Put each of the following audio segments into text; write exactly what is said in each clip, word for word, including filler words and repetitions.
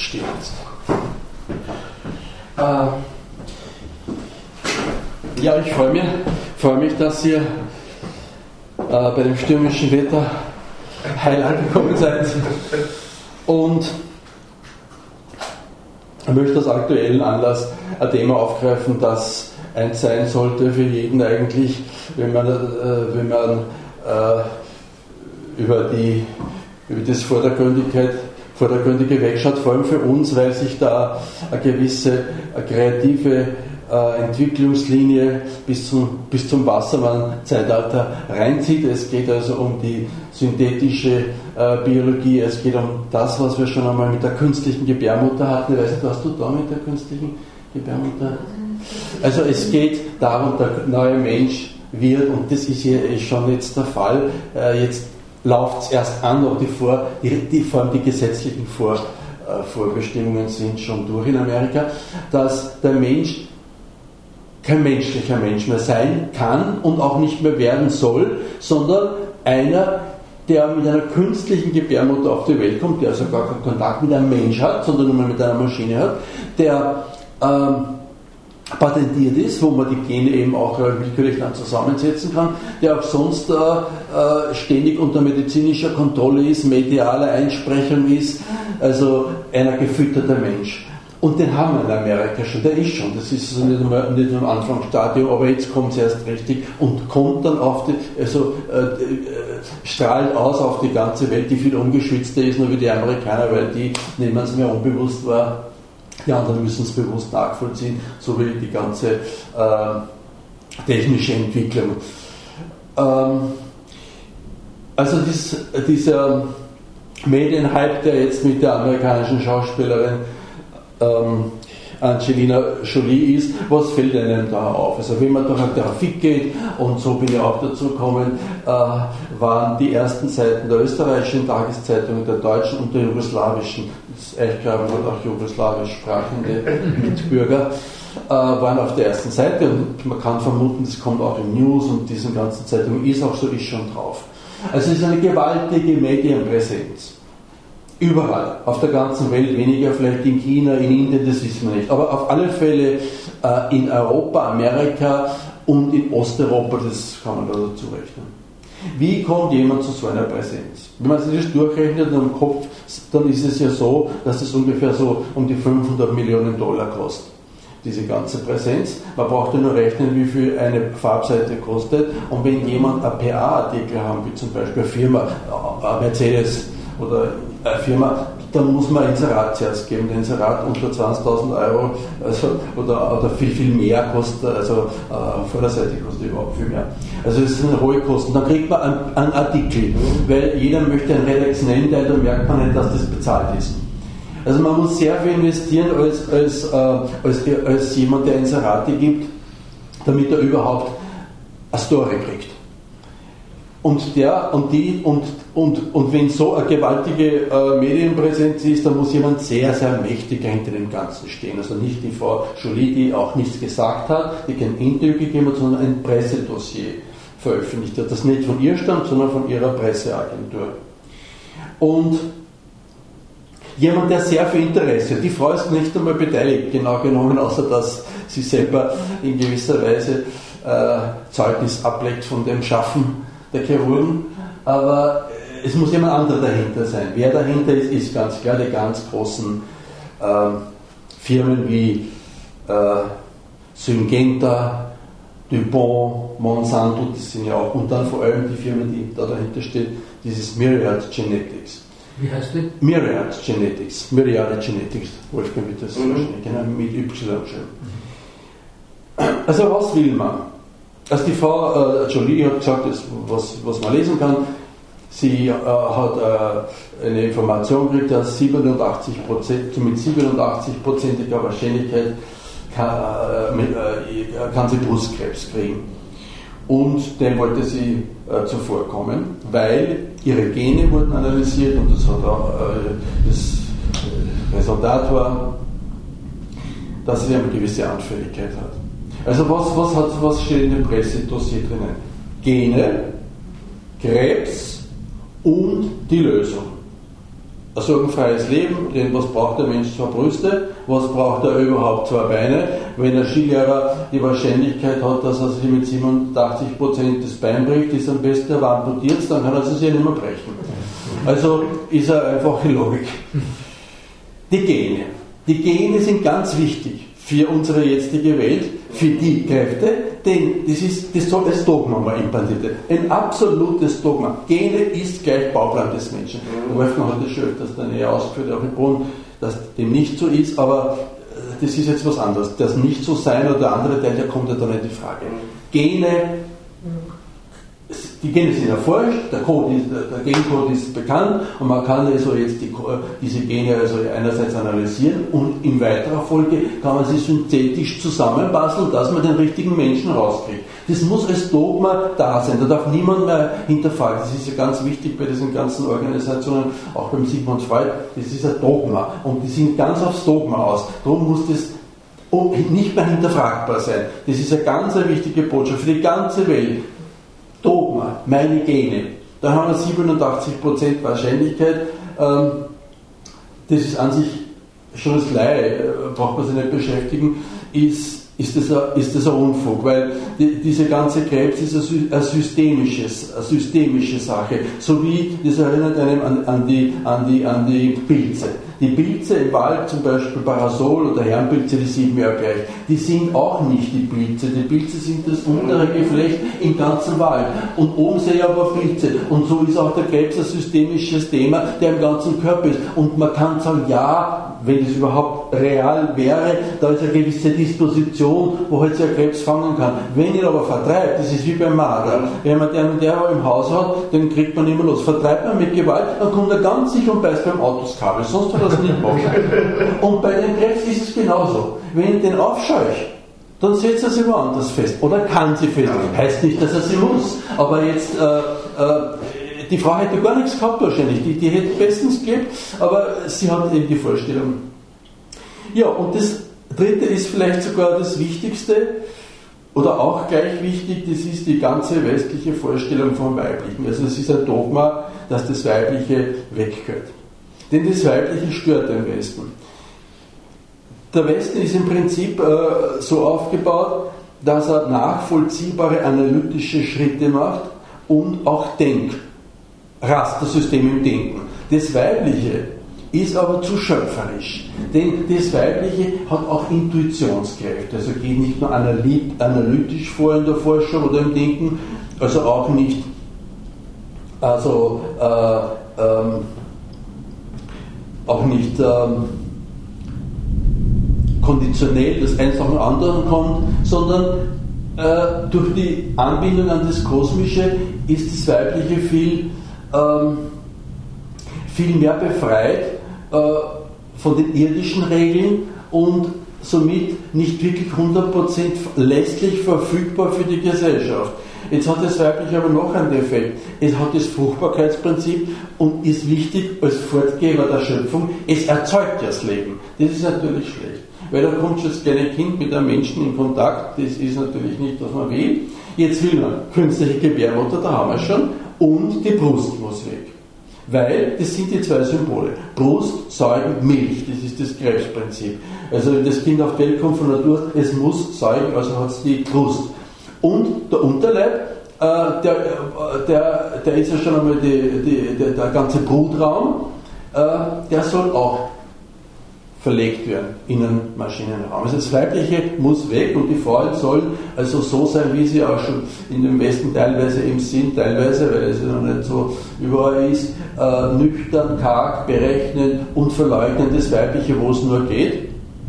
stirbt. Äh, ja, ich freue mich, freue mich, dass ihr äh, bei dem stürmischen Wetter heil angekommen seid. Und ich möchte aus aktuellen Anlass ein Thema aufgreifen, das eins sein sollte für jeden eigentlich, wenn man, äh, wenn man äh, über, die, über das Vordergründigkeit, Vordergründige wegschaut, vor allem für uns, weil sich da eine gewisse eine kreative äh, Entwicklungslinie bis zum, bis zum Wassermann-Zeitalter reinzieht. Es geht also um die synthetische äh, Biologie, es geht um das, was wir schon einmal mit der künstlichen Gebärmutter hatten. Ich weiß nicht, was du da mit der künstlichen Gebärmutter? Also es geht darum, der neue Mensch wird, und das ist hier schon jetzt der Fall, äh, jetzt läuft es erst an, aber die, Vor, die, die, vor allem die gesetzlichen Vor, äh, Vorbestimmungen sind schon durch in Amerika, dass der Mensch kein menschlicher Mensch mehr sein kann und auch nicht mehr werden soll, sondern einer, der mit einer künstlichen Gebärmutter auf die Welt kommt, der also gar keinen Kontakt mit einem Mensch hat, sondern nur mit einer Maschine hat, der ähm, patentiert ist, wo man die Gene eben auch willkürlich dann zusammensetzen kann, der auch sonst äh, äh, ständig unter medizinischer Kontrolle ist, mediale Einsprechung ist, also einer gefütterter Mensch. Und den haben wir in Amerika schon, der ist schon, das ist also nicht, einmal, nicht nur am Anfangsstadium, aber jetzt kommt es erst richtig und kommt dann auf die, also äh, äh, strahlt aus auf die ganze Welt, die viel ungeschützter ist, nur wie die Amerikaner, weil die nehmen es mir unbewusst wahr. Die anderen müssen es bewusst nachvollziehen, so wie die ganze äh, technische Entwicklung. Ähm, also dies, dieser Medienhype, der jetzt mit der amerikanischen Schauspielerin ähm, Angelina Jolie ist, was fällt einem da auf? Also wenn man durch eine Grafik geht, und so bin ich auch dazu gekommen, äh, waren die ersten Seiten der österreichischen Tageszeitungen, der deutschen und der jugoslawischen, ich glaube auch jugoslawisch sprechende Mitbürger, äh, waren auf der ersten Seite, und man kann vermuten, das kommt auch in News und diesen ganzen Zeitungen, ist auch so, ist schon drauf. Also es ist eine gewaltige Medienpräsenz. Überall, auf der ganzen Welt, weniger vielleicht in China, in Indien, das wissen wir nicht. Aber auf alle Fälle äh, in Europa, Amerika und in Osteuropa, das kann man da dazu rechnen. Wie kommt jemand zu so einer Präsenz? Wenn man sich das durchrechnet im Kopf, dann ist es ja so, dass es ungefähr so um die fünfhundert Millionen Dollar kostet, diese ganze Präsenz. Man braucht ja nur rechnen, wie viel eine Farbseite kostet. Und wenn jemand ein P A-Artikel haben, wie zum Beispiel eine Firma, eine Mercedes oder eine Firma, dann muss man ein Inserat zuerst geben. Der Inserat unter zwanzigtausend Euro also, oder, oder viel, viel mehr kostet, also äh, Vorderseite kostet überhaupt viel mehr. Also es sind hohe Kosten. Dann kriegt man einen, einen Artikel, weil jeder möchte einen Redex nennen, da merkt man nicht, dass das bezahlt ist. Also man muss sehr viel investieren als, als, äh, als, als jemand, der Inserate gibt, damit er überhaupt eine Story kriegt. Und der und die und, und, und wenn so eine gewaltige äh, Medienpräsenz ist, dann muss jemand sehr, sehr mächtig hinter dem Ganzen stehen. Also nicht die Frau Jolie, die auch nichts gesagt hat, die kein Interview gegeben hat, sondern ein Pressedossier veröffentlicht hat. Das nicht von ihr stammt, sondern von ihrer Presseagentur. Und jemand, der sehr viel Interesse hat. Die Frau ist nicht einmal beteiligt, genau genommen, außer dass sie selber in gewisser Weise äh, Zeugnis ablegt von dem Schaffen der Chirurgen, aber es muss jemand anderer dahinter sein. Wer dahinter ist, ist ganz klar, die ganz großen äh, Firmen wie äh, Syngenta, DuPont, Monsanto, das sind ja auch, und dann vor allem die Firmen, die da dahinter stehen, dieses Myriad Genetics. Wie heißt die? Myriad Genetics, Myriad Genetics, Wolfgang wird das mhm. wahrscheinlich kennen, mit Y schreiben. Also was will man? Also die Frau äh, Jolie hat gesagt, das, was, was man lesen kann, sie äh, hat äh, eine Information gekriegt, dass siebenundachtzig Prozent, mit siebenundachtzig-prozentiger Wahrscheinlichkeit kann, äh, kann sie Brustkrebs kriegen. Und dem wollte sie äh, zuvorkommen, weil ihre Gene wurden analysiert und das, hat auch, äh, das Resultat war, dass sie eine gewisse Anfälligkeit hat. Also was, was, hat, was steht in dem Pressedossier drinnen? Gene, Krebs und die Lösung. ein sorgenfreies Leben, denn was braucht der Mensch? Zwei Brüste, was braucht er überhaupt? Zwei Beine. Wenn ein Skilehrer die Wahrscheinlichkeit hat, dass er sich mit siebenundachtzig Prozent das Bein bricht, ist am besten er amputiert, dann kann er sich ja nicht mehr brechen. Also ist er einfache Logik. Die Gene. Die Gene sind ganz wichtig für unsere jetzige Welt, für die Kräfte, denn das ist das soll als Dogma mal implantiert. Ein absolutes Dogma. Gene ist gleich Bauplan des Menschen. Der Wolfgang hat das schon öfters dann eher ausgeführt, auch in Bonn, dass dem nicht so ist, aber das ist jetzt was anderes. Das nicht so sein oder der andere Teil, der kommt ja da nicht in Frage. Gene, die Gene sind erforscht, der, Code ist, der Gencode ist bekannt und man kann also jetzt die, diese Gene also einerseits analysieren und in weiterer Folge kann man sie synthetisch zusammenbasteln, dass man den richtigen Menschen rauskriegt. Das muss als Dogma da sein, da darf niemand mehr hinterfragen. Das ist ja ganz wichtig bei diesen ganzen Organisationen, auch beim Sigmund Freud, das ist ein Dogma und die sind ganz aufs Dogma aus. Darum muss das nicht mehr hinterfragbar sein. Das ist eine ganz wichtige Botschaft für die ganze Welt. Dogma, meine Gene. Da haben wir siebenundachtzig Prozent Wahrscheinlichkeit. Ähm, das ist an sich schon als Laie, äh, braucht man sich nicht beschäftigen, ist, ist, das ein, ist das ein Unfug, weil die, diese ganze Krebs ist eine, ein systemisches, eine systemische Sache. So wie, das erinnert einem an, an, die, an, die, an die Pilze. Die Pilze im Wald, zum Beispiel Parasol oder Herrenpilze, die sieht man ja gleich, die sind auch nicht die Pilze. Die Pilze sind das untere Geflecht im ganzen Wald. Und oben sehe ich aber Pilze. Und so ist auch der Krebs ein systemisches Thema, der im ganzen Körper ist. Und man kann sagen, ja, wenn es überhaupt real wäre, da ist eine gewisse Disposition, wo halt sich ein Krebs fangen kann. Wenn ihn aber vertreibt, das ist wie beim Marder. Wenn man den, der im Haus hat, den kriegt man immer los. Vertreibt man mit Gewalt, dann kommt er ganz sicher und beißt beim Auto das Kabel. Sonst hat er nicht machen. Und bei den Krebs ist es genauso. Wenn ich den aufscheuche, dann setzt er sie woanders fest. Oder kann sie fest. Heißt nicht, dass er sie muss. Aber jetzt, äh, äh, die Frau hätte gar nichts gehabt wahrscheinlich. Die, die hätte bestens gelebt, aber sie hat eben die Vorstellung. Ja, und das dritte ist vielleicht sogar das Wichtigste, oder auch gleich wichtig, das ist die ganze westliche Vorstellung vom Weiblichen. Also es ist ein Dogma, dass das Weibliche weggehört. Denn das Weibliche stört den Westen. Der Westen ist im Prinzip äh, so aufgebaut, dass er nachvollziehbare analytische Schritte macht und auch denkt. Rastersystem im Denken. Das Weibliche ist aber zu schöpferisch. Denn das Weibliche hat auch Intuitionskräfte. Also geht nicht nur analytisch vor in der Forschung oder im Denken, also auch nicht also äh, ähm, auch nicht ähm, konditionell, dass eins nach dem anderen kommt, sondern äh, durch die Anbindung an das Kosmische ist das Weibliche viel, ähm, viel mehr befreit äh, von den irdischen Regeln und somit nicht wirklich hundert Prozent letztlich verfügbar für die Gesellschaft. Jetzt hat das Weibliche aber noch einen Defekt. Es hat das Fruchtbarkeitsprinzip und ist wichtig als Fortgeber der Schöpfung. Es erzeugt ja das Leben. Das ist natürlich schlecht. Weil da kommt schon das kleine Kind mit einem Menschen in Kontakt. Das ist natürlich nicht, was man will. Jetzt will man künstliche Gebärmutter, da haben wir schon. Und die Brust muss weg. Weil, das sind die zwei Symbole. Brust, Säugen, Milch. Das ist das Krebsprinzip. Also wenn das Kind auf die Welt kommt von Natur, es muss säugen, also hat es die Brust. Und der Unterleib, äh, der, der, der ist ja schon einmal die, die, der, der ganze Brutraum, äh, der soll auch verlegt werden in einen Maschinenraum. Also das Weibliche muss weg und die Frauen sollen also so sein, wie sie auch schon in dem Westen teilweise eben sind, teilweise, weil es ja noch nicht so überall ist, äh, nüchtern, karg, berechnen und verleugnen das Weibliche, wo es nur geht.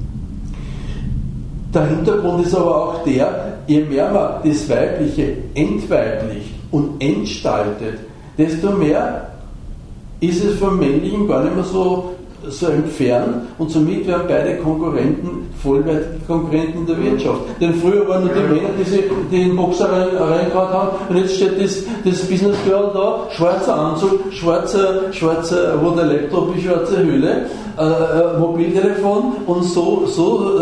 Der Hintergrund ist aber auch der, je mehr man das Weibliche entweiblicht und entstaltet, desto mehr ist es vom Männlichen gar nicht mehr so, so entfernt und somit werden beide Konkurrenten vollwertige Konkurrenten in der Wirtschaft. Denn früher waren nur die Männer, die, sie, die den Boxer rein, reingehauen haben und jetzt steht das, das Business Girl da, schwarzer Anzug, schwarzer, schwarzer, wo der Laptop ist, schwarze Hülle, äh, Mobiltelefon und so, so äh,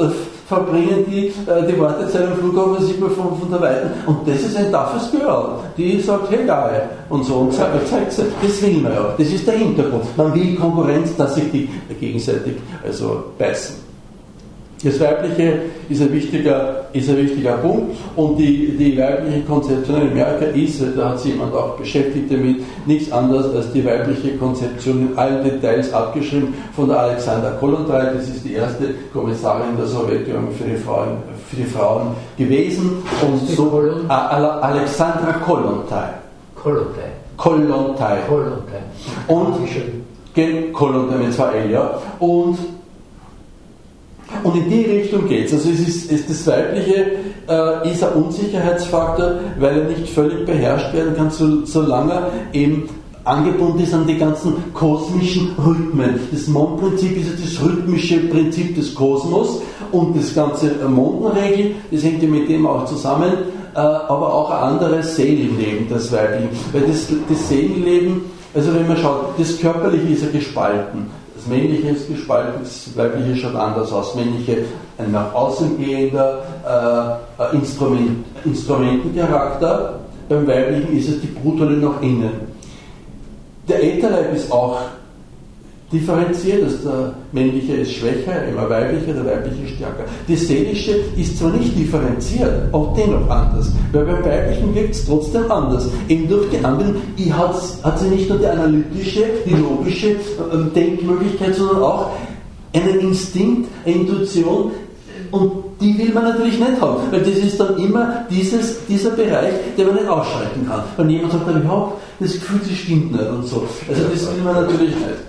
verbringen die äh, die Wartezeit am Flughafen, sieht man von, von der Weiten. Und das ist ein toughes Girl, die sagt, hey geil, und so, und zeigt, zeigt, das will man ja, das ist der Hintergrund. Man will Konkurrenz, dass sich die gegenseitig also beißen. Das Weibliche ist ein wichtiger, ist ein wichtiger Punkt, und die, die weibliche Konzeption in Amerika ist, da hat sich jemand auch beschäftigt damit, nichts anderes als die weibliche Konzeption in allen Details abgeschrieben von der Alexandra Kollontai. Das ist die erste Kommissarin der Sowjetunion für die Frauen, für die Frauen gewesen. Und so, Alexandra Kollontai. Kollontai. Kollontai. Kollontai. Und Kollontai mit zwei L, ja. Und Und in die Richtung geht es. Also es ist, ist das Weibliche äh, ist ein Unsicherheitsfaktor, weil er nicht völlig beherrscht werden kann, so, solange er eben angebunden ist an die ganzen kosmischen Rhythmen. Das Mondprinzip ist ja das rhythmische Prinzip des Kosmos, und das ganze Mondenregel, das hängt ja mit dem auch zusammen, äh, aber auch ein anderes Seelenleben, das Weibliche. Weil das, das Seelenleben, also wenn man schaut, das Körperliche ist ja gespalten. Das Männliche ist gespalten, das Weibliche schaut anders aus. Das Männliche ein nach außen gehender äh, Instrument, Instrumentencharakter, beim Weiblichen ist es die Brutrolle nach innen. Der Ätherleib ist auch differenziert, also der Männliche ist schwächer, immer weiblicher, der Weibliche stärker. Das Seelische ist zwar nicht differenziert, auch dennoch anders, weil beim Weiblichen wirkt es trotzdem anders. Eben durch die Anbindung hat, hat sie nicht nur die analytische, die logische äh, Denkmöglichkeit, sondern auch einen Instinkt, eine Intuition, und die will man natürlich nicht haben, weil das ist dann immer dieses, dieser Bereich, den man nicht ausschalten kann. Wenn jemand sagt, ich habe das Gefühl, das stimmt nicht und so. Also das will man natürlich nicht.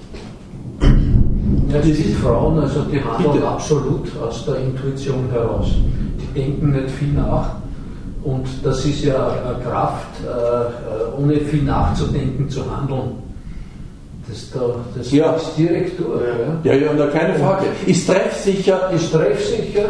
Ja, es gibt Frauen, also die handeln Bitte. absolut aus der Intuition heraus. Die denken nicht viel nach, und das ist ja eine Kraft, äh, ohne viel nachzudenken zu handeln. Das, da, das ja. ist direkt durch. Ja, ja, ja, da keine Frage. Ist treffsicher. Ist treffsicher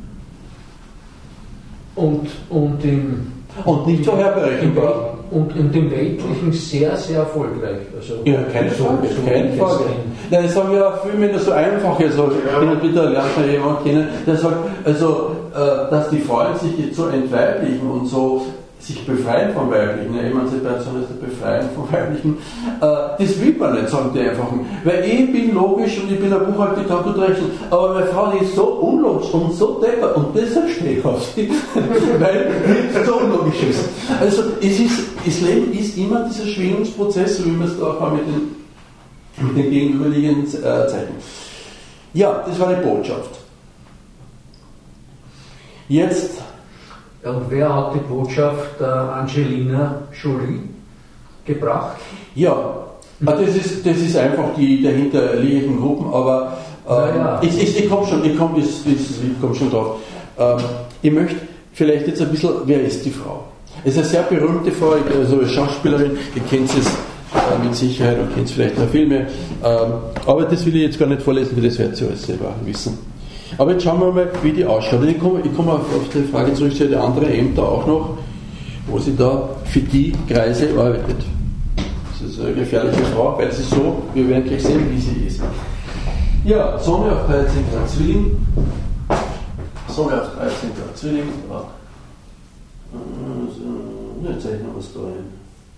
und, und, im, und nicht vorherberechenbar. Und in dem Weltlichen sehr, sehr erfolgreich. Also ja, keine so, Frage. So keine Frage. Nein, das haben ja viele Männer so einfach. Also, hin und wieder lernt man jemanden kennen, der sagt, also, äh, dass die Frauen sich jetzt so entweiblichen und so sich befreien vom Weiblichen, ja, Emanzipation ist das Befreien vom Weiblichen, äh, das will man nicht, sagen die einfach. Weil ich bin logisch und ich bin ein Buchhalter, ich kann gut rechnen, aber meine Frau, die ist so unlogisch und so deppert, und deshalb stehe ich auf sie, weil die so unlogisch ist. Also es ist, das Leben ist immer dieser Schwingungsprozess, so wie wir es da auch haben mit den, mit den gegenüberliegenden äh, Zeichen. Ja, das war die Botschaft. Jetzt. Und wer hat die Botschaft der Angelina Jolie gebracht? Ja, das ist, das ist einfach die dahinterliegenden Gruppen, aber ähm, ja, ja. ich, ich, ich komme schon, ich komm, ich, ich, ich komm schon drauf. Ähm, ich möchte vielleicht jetzt ein bisschen, wer ist die Frau? Es ist eine sehr berühmte Frau, also eine Schauspielerin, ihr kennt es äh, mit Sicherheit und kennt vielleicht noch Filme, ähm, aber das will ich jetzt gar nicht vorlesen, weil das werdet ihr alles selber wissen. Aber jetzt schauen wir mal, wie die ausschaut. Ich komme, ich komme auf, auf die Frage zurück, sie hat ja andere Ämter auch noch, wo sie da für die Kreise arbeitet. Das ist eine gefährliche Frau, weil sie so, wir werden gleich sehen, wie sie ist. Ja, Sonne auf dreizehn Grad Zwilling. Sonne auf dreizehn Grad Zwilling. Ja. Also, jetzt zeichnen wir es da ein.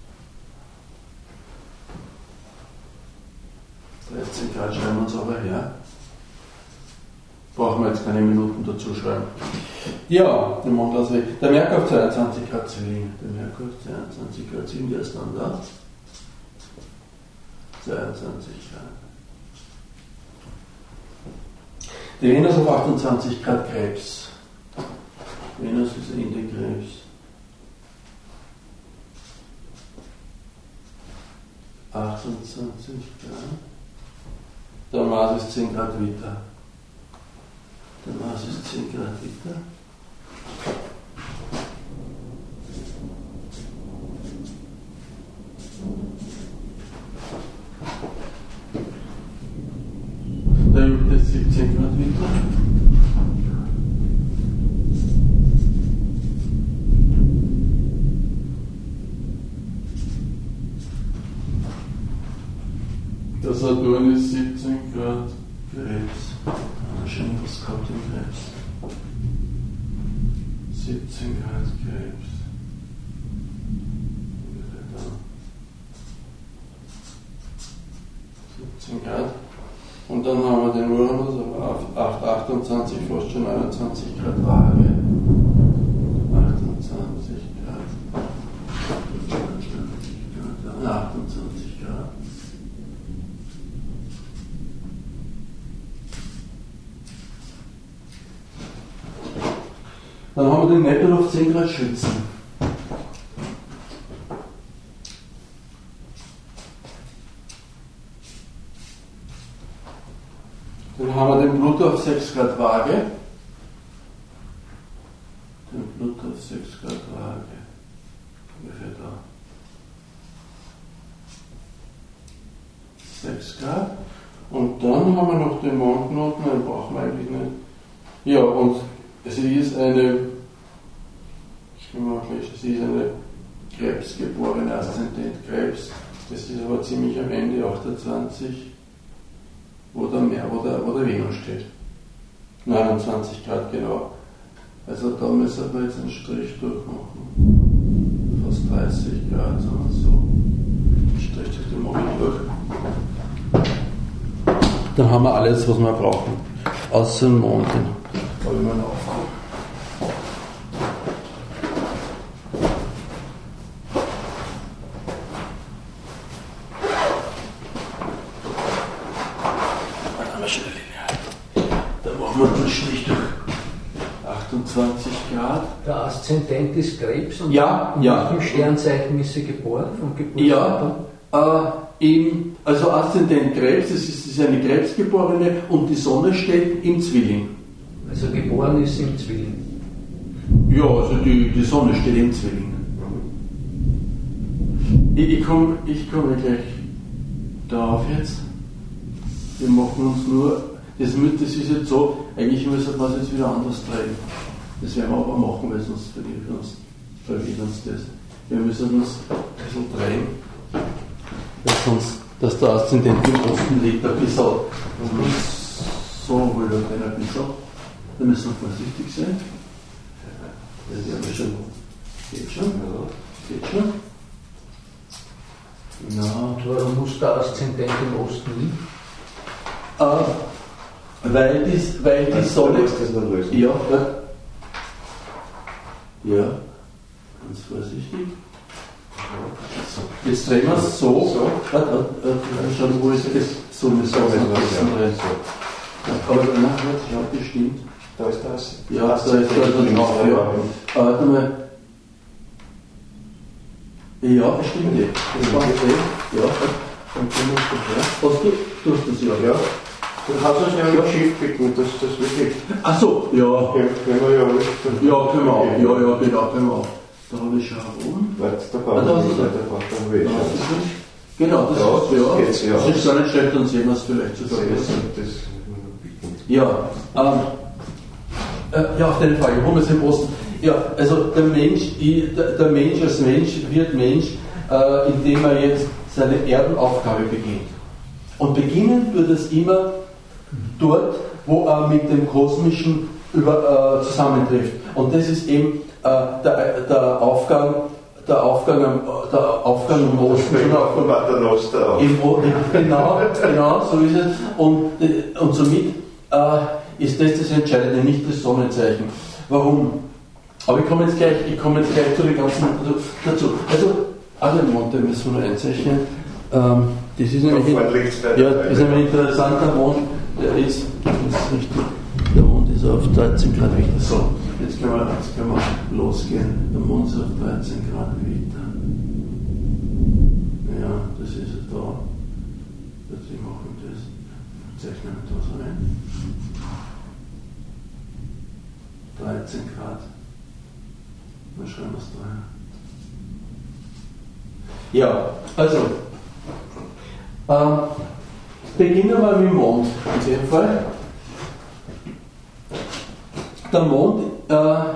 dreizehn Grad schreiben wir uns aber her. Brauchen wir jetzt keine Minuten dazu schreiben. Ja, der Mond aus Weg. Der Merkur auf zweiundzwanzig Grad Zwilling. Der Merkur auf zweiundzwanzig Grad Zwilling, der ist dann da. zweiundzwanzig Grad. Die Venus auf achtundzwanzig Grad Krebs. Venus ist in den Krebs. achtundzwanzig Grad. Der Mars ist zehn Grad Witter. Der Mars ist zehn Grad Witter. Der Jupiter ist siebzehn Grad Witter. Der Saturn ist siebzehn Grad Krebs. Wahrscheinlich was gehabt im Krebs. siebzehn Grad Krebs. siebzehn Grad. Und dann haben wir den Uranus auf acht, achtundzwanzig, fast schon neunundzwanzig Grad Waage. achtundzwanzig Grad. achtundzwanzig Grad. Dann haben wir den Neptun auf zehn Grad Schützen. Dann haben wir den Pluto auf sechs Grad Waage. Den Pluto auf sechs Grad Waage. Ungefähr da. sechs Grad. Und dann haben wir noch den Mondknoten, den brauchen wir eigentlich nicht. Ja, und sie ist eine, ich kann mal gleich, sie ist eine Krebsgeborene, Aszendent Krebs. Das ist aber ziemlich am Ende, achtundzwanzig. Wo der, Meer, wo, der, wo der Venus steht. neunundzwanzig Grad genau. Also da müssen wir jetzt einen Strich durchmachen. Fast dreißig Grad, sondern so. Einen Strich durch den Mond durch. Dann haben wir alles, was wir brauchen. Außer den Mond. Den habe ich mal aufgehoben. achtundzwanzig Grad. Der Aszendent ist Krebs und ja, in ja. welchem Sternzeichen ist sie geboren? Vom ja, äh, im, also Aszendent Krebs, das ist, das ist eine Krebsgeborene und die Sonne steht im Zwilling. Also geboren ist sie im Zwilling. Ja, also die, die Sonne steht im Zwilling. Ich, ich komme ich komm gleich darauf jetzt. Wir machen uns nur, das, das ist jetzt so, eigentlich müssen wir es jetzt wieder anders drehen. Das werden wir aber machen, weil sonst verliert uns, verliert uns das. Wir müssen uns ein bisschen drehen, weil sonst, dass der Aszendent im Osten liegt, ein bisschen, so will er den ein bisschen. Da müssen wir vorsichtig sein. Das ist ja schon, geht schon, ja, geht schon. Ja. Und warum muss der Aszendent im Osten liegen? Äh, weil die, weil die Sonne. Das noch lösen. Ja, ja. Ja, ganz vorsichtig. Jetzt drehen wir es so. So. Warte, warte, warte, schauen, wo ist das? So müssen wir es am besten drehen. Aber danach wird es ja bestimmt. Da ist das. Ja, da ist da drauf. Ja. Warte mal. Ja, bestimmt. Das war eh. Ja, dann können wir es doch her. Du tust das ja. Ja. Du hast uns ja mit Schiff bitten, dass das wirklich. Ach so, ja. Ja, können wir ja alles. Ja, können wir auch. Ja, ja, genau, können wir auch. Da habe ich schon herum. Warte, da brauchen Ah, da wir ist nicht, er. da braucht man weh. Genau, das Ja, ist ja. geht's, ja. Das ist gar nicht schlecht, dann sehen wir es vielleicht sogar besser. Ja, ähm, äh, ja, auf den Fall, warum ist im Osten? Ja, also der Mensch, der, der Mensch als Mensch wird Mensch, äh, indem er jetzt seine Erdenaufgabe beginnt. Und beginnen wird es immer dort, wo er mit dem Kosmischen über, äh, zusammentrifft. Und das ist eben äh, der, der Aufgang, der Aufgang, am, der Aufgang im Osten. Von Paternoster auf. Im, genau, genau, so ist es. Und, und somit äh, ist das das Entscheidende, nicht das Sonnenzeichen. Warum? Aber ich komme jetzt gleich, ich komme jetzt gleich zu den ganzen dazu. Also, alle Monde müssen wir nur einzeichnen. Ähm, das ist nämlich, ja, das ist nämlich interessant, der Mond, der ist, das ist richtig, der Mond ist auf dreizehn Grad Wichter. So, jetzt können wir, jetzt können wir losgehen. Der Mond ist auf dreizehn Grad Wichter. Ja, das ist es da. Jetzt machen wir das, zeichnen wir da so ein. dreizehn Grad. Dann schreiben wir es da hin. Ja, also, ähm, beginnen wir mit dem Mond in dem Fall. Der Mond, äh,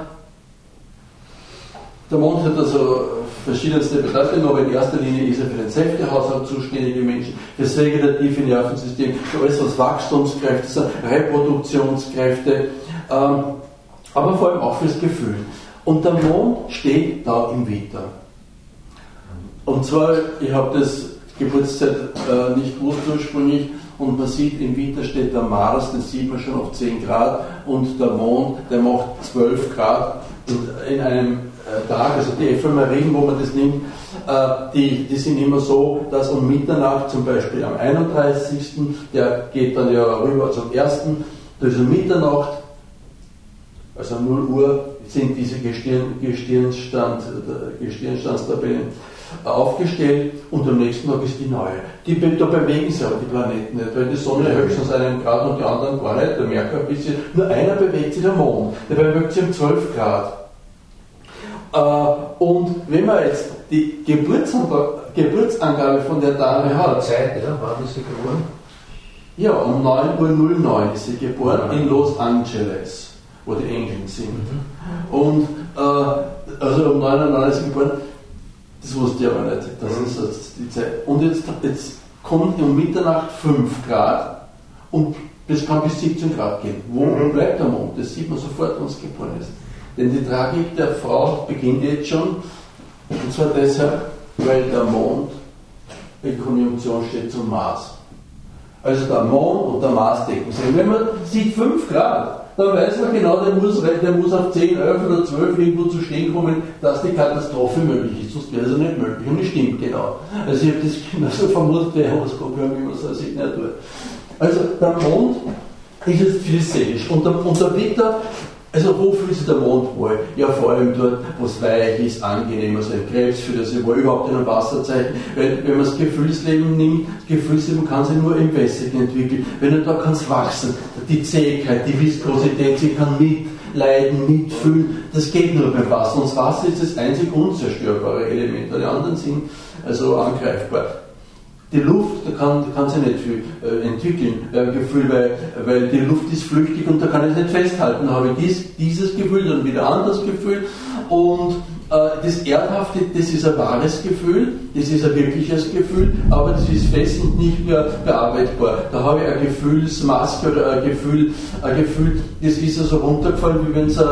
der Mond hat also verschiedenste Bedeutungen, aber in erster Linie ist er für den Säftehaushalt zuständige Menschen, für das vegetative Nervensystem, für alles was Wachstumskräfte sind, Reproduktionskräfte. Ähm, aber vor allem auch fürs Gefühl. Und der Mond steht da im Witter. Und zwar, ich habe das Geburtszeit äh, nicht gewusst ursprünglich, und man sieht, im Witter steht der Mars, den sieht man schon auf zehn Grad, und der Mond, der macht zwölf Grad in einem äh, Tag, also die Ephemeriden, wo man das nimmt, äh, die, die sind immer so, dass um Mitternacht, zum Beispiel am einunddreißigsten, der geht dann ja rüber zum ersten, da ist um Mitternacht, also null Uhr, sind diese Gestirn, Gestirnstand, Gestirnstandstabellen aufgestellt, und am nächsten Tag ist die neue. Die, da bewegen sich aber die Planeten nicht, weil die Sonne höchstens einen Grad und die anderen gar nicht, der merkt ein bisschen, nur einer bewegt sich, der Mond, der bewegt sich um zwölf Grad. Äh, und wenn man jetzt die Geburtsangabe, Geburtsangabe von der Dame hat, Zeit, ja, war sie geboren? Ja, um neun Uhr null neun ist sie geboren, ja, in Los Angeles, wo die Engel sind. Mhm. Und äh, also um neun Uhr neun ist sie geboren. Das wusste ich aber nicht. Das ist jetzt die Zeit. Und jetzt, jetzt kommt um Mitternacht fünf Grad, und das kann bis siebzehn Grad gehen. Wo mhm. bleibt der Mond? Das sieht man sofort, wenn es geboren ist. Denn die Tragik der Frau beginnt jetzt schon, und zwar deshalb, weil der Mond in Konjunktion steht zum Mars. Also der Mond und der Mars decken sich. Wenn man sieht fünf Grad, dann weiß man genau, der muss, der muss auf zehn, elf oder zwölf irgendwo zu stehen kommen, dass die Katastrophe möglich ist. Sonst wäre es nicht möglich. Und das stimmt genau. Also ich habe das genauso vermutet, wie Horoskop, wie man so sieht, nicht tut. Also der Mond ist jetzt viel seelisch. Und der, und der Witter, also wo fühlt sich der Mond wohl? Ja, vor allem dort, wo es weich ist, angenehm, also ein Krebs fühlt er sich wohl, überhaupt in einem Wasserzeichen. Weil wenn man das Gefühlsleben nimmt, das Gefühlsleben kann sich nur im Wässrigen entwickeln. Wenn er da kann es wachsen, die Zähigkeit, die Viskosität, sie kann mitleiden, mitfühlen, das geht nur beim Wasser. Und das Wasser ist das einzig unzerstörbare Element, alle anderen sind also angreifbar. Die Luft, da kann, da kann sich nicht viel äh, entwickeln, äh, Gefühl, weil, weil die Luft ist flüchtig und da kann ich es nicht festhalten. Da habe ich dies, dieses Gefühl, dann wieder ein anderes Gefühl, und äh, das Erdhafte, das ist ein wahres Gefühl, das ist ein wirkliches Gefühl, aber das ist fest und nicht mehr bearbeitbar. Da habe ich eine Gefühlsmaske oder ein Gefühl, ein Gefühl, das ist also runtergefallen, wie wenn es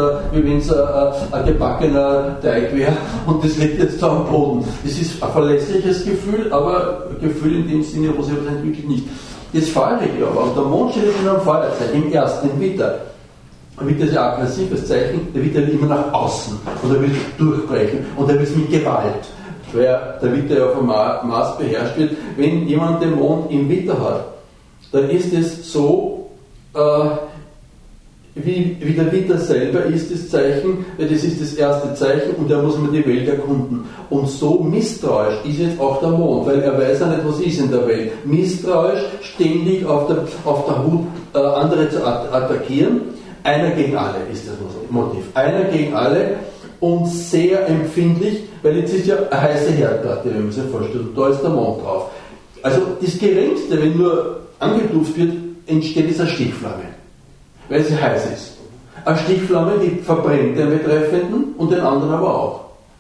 ein, ein gebackener Teig wäre, und das liegt jetzt da am Boden. Das ist ein verlässliches Gefühl, aber ein Gefühl in dem Sinne, wo sich was entwickelt, nicht. Das Feurige aber, und der Mond steht in einem Feuerzeichen, im ersten, im Witter. Der Witter ist ein aggressives Zeichen, der Witter will immer nach außen, und er will durchbrechen, und er will es mit Gewalt, weil der Witter ja vom Mars beherrscht wird. Wenn jemand den Mond im Witter hat, dann ist es so, äh, wie, wie der Witter selber ist, das Zeichen, weil das ist das erste Zeichen, und da muss man die Welt erkunden. Und so misstrauisch ist jetzt auch der Mond, weil er weiß ja nicht, was ist in der Welt. Misstrauisch, ständig auf der, auf der Hut, äh, andere zu attackieren. Einer gegen alle ist das Motiv. Einer gegen alle, und sehr empfindlich, weil jetzt ist ja eine heiße Herdplatte, wenn man sich vorstellt, und da ist der Mond drauf. Also das Geringste, wenn nur angeduft wird, entsteht ist eine Stichflamme, weil sie heiß ist. Eine Stichflamme, die verbrennt den Betreffenden und den anderen aber auch.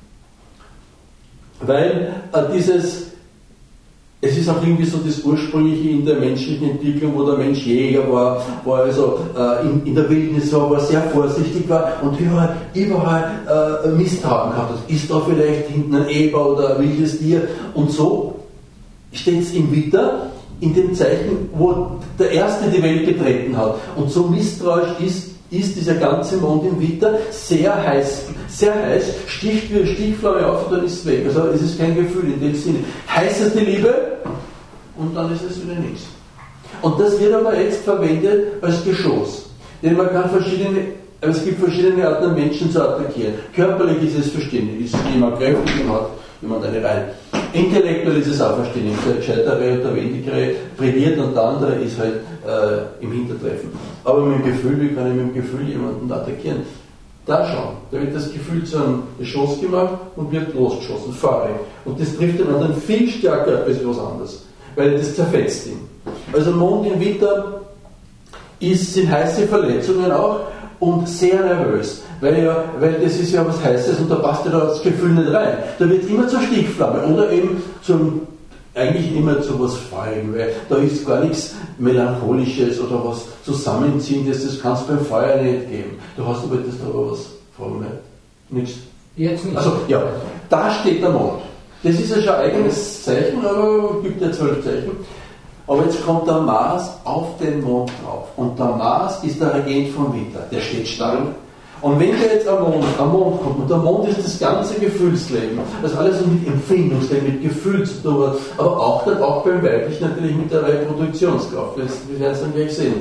Weil äh, dieses, es ist auch irgendwie so das Ursprüngliche in der menschlichen Entwicklung, wo der Mensch Jäger war, wo er also äh, in, in der Wildnis war, wo er sehr vorsichtig war und überall, überall äh, Misstrauen gehabt hat. Ist da vielleicht hinten ein Eber oder ein wildes Tier? Und so steht es im Witter, in dem Zeichen, wo der Erste die Welt betreten hat. Und so misstrauisch ist, ist dieser ganze Mond im Witter, sehr heiß, sehr heiß, sticht wie eine Stichflamme auf und dann ist es weg. Also es ist kein Gefühl in dem Sinne. Heißeste Liebe und dann ist es wieder nichts. Und das wird aber jetzt verwendet als Geschoss. Denn man kann verschiedene, es gibt verschiedene Arten, Menschen zu attackieren. Körperlich ist es verständlich, ist jemand kräftig und hat jemand eine rein. Intellektuell ist es auch verständlich. Der Gescheitere oder Wendigere prädiert und der andere ist halt äh, im Hintertreffen. Aber mit dem Gefühl, wie kann ich mit dem Gefühl jemanden attackieren? Da schauen, da wird das Gefühl zu einem Geschoss gemacht und wird losgeschossen, fahrig. Und das trifft den anderen viel stärker als was anderes, weil das zerfetzt ihn. Also Mond im Witter ist, sind heiße Verletzungen auch und sehr nervös. Weil, ja, weil das ist ja was Heißes und da passt ja da das Gefühl nicht rein. Da wird es immer zur Stichflamme oder eben zum eigentlich immer zu was Feurigen, weil da ist gar nichts Melancholisches oder was Zusammenziehendes, das kannst du beim Feuer nicht geben. Du hast aber das da aber was fragen, ne? Nichts. Jetzt nicht. Also, ja, da steht der Mond. Das ist ja schon ein eigenes Zeichen, aber es gibt ja zwölf Zeichen. Aber jetzt kommt der Mars auf den Mond drauf. Und der Mars ist der Regent vom Winter. Der steht stark. Und wenn der jetzt am Mond, am Mond kommt, und der Mond ist das ganze Gefühlsleben, also alles so mit Empfindungsleben, mit Gefühl zu tun hat, aber auch, dann auch beim Weiblichen natürlich mit der Reproduktionskraft. Wir werden es dann gleich sehen.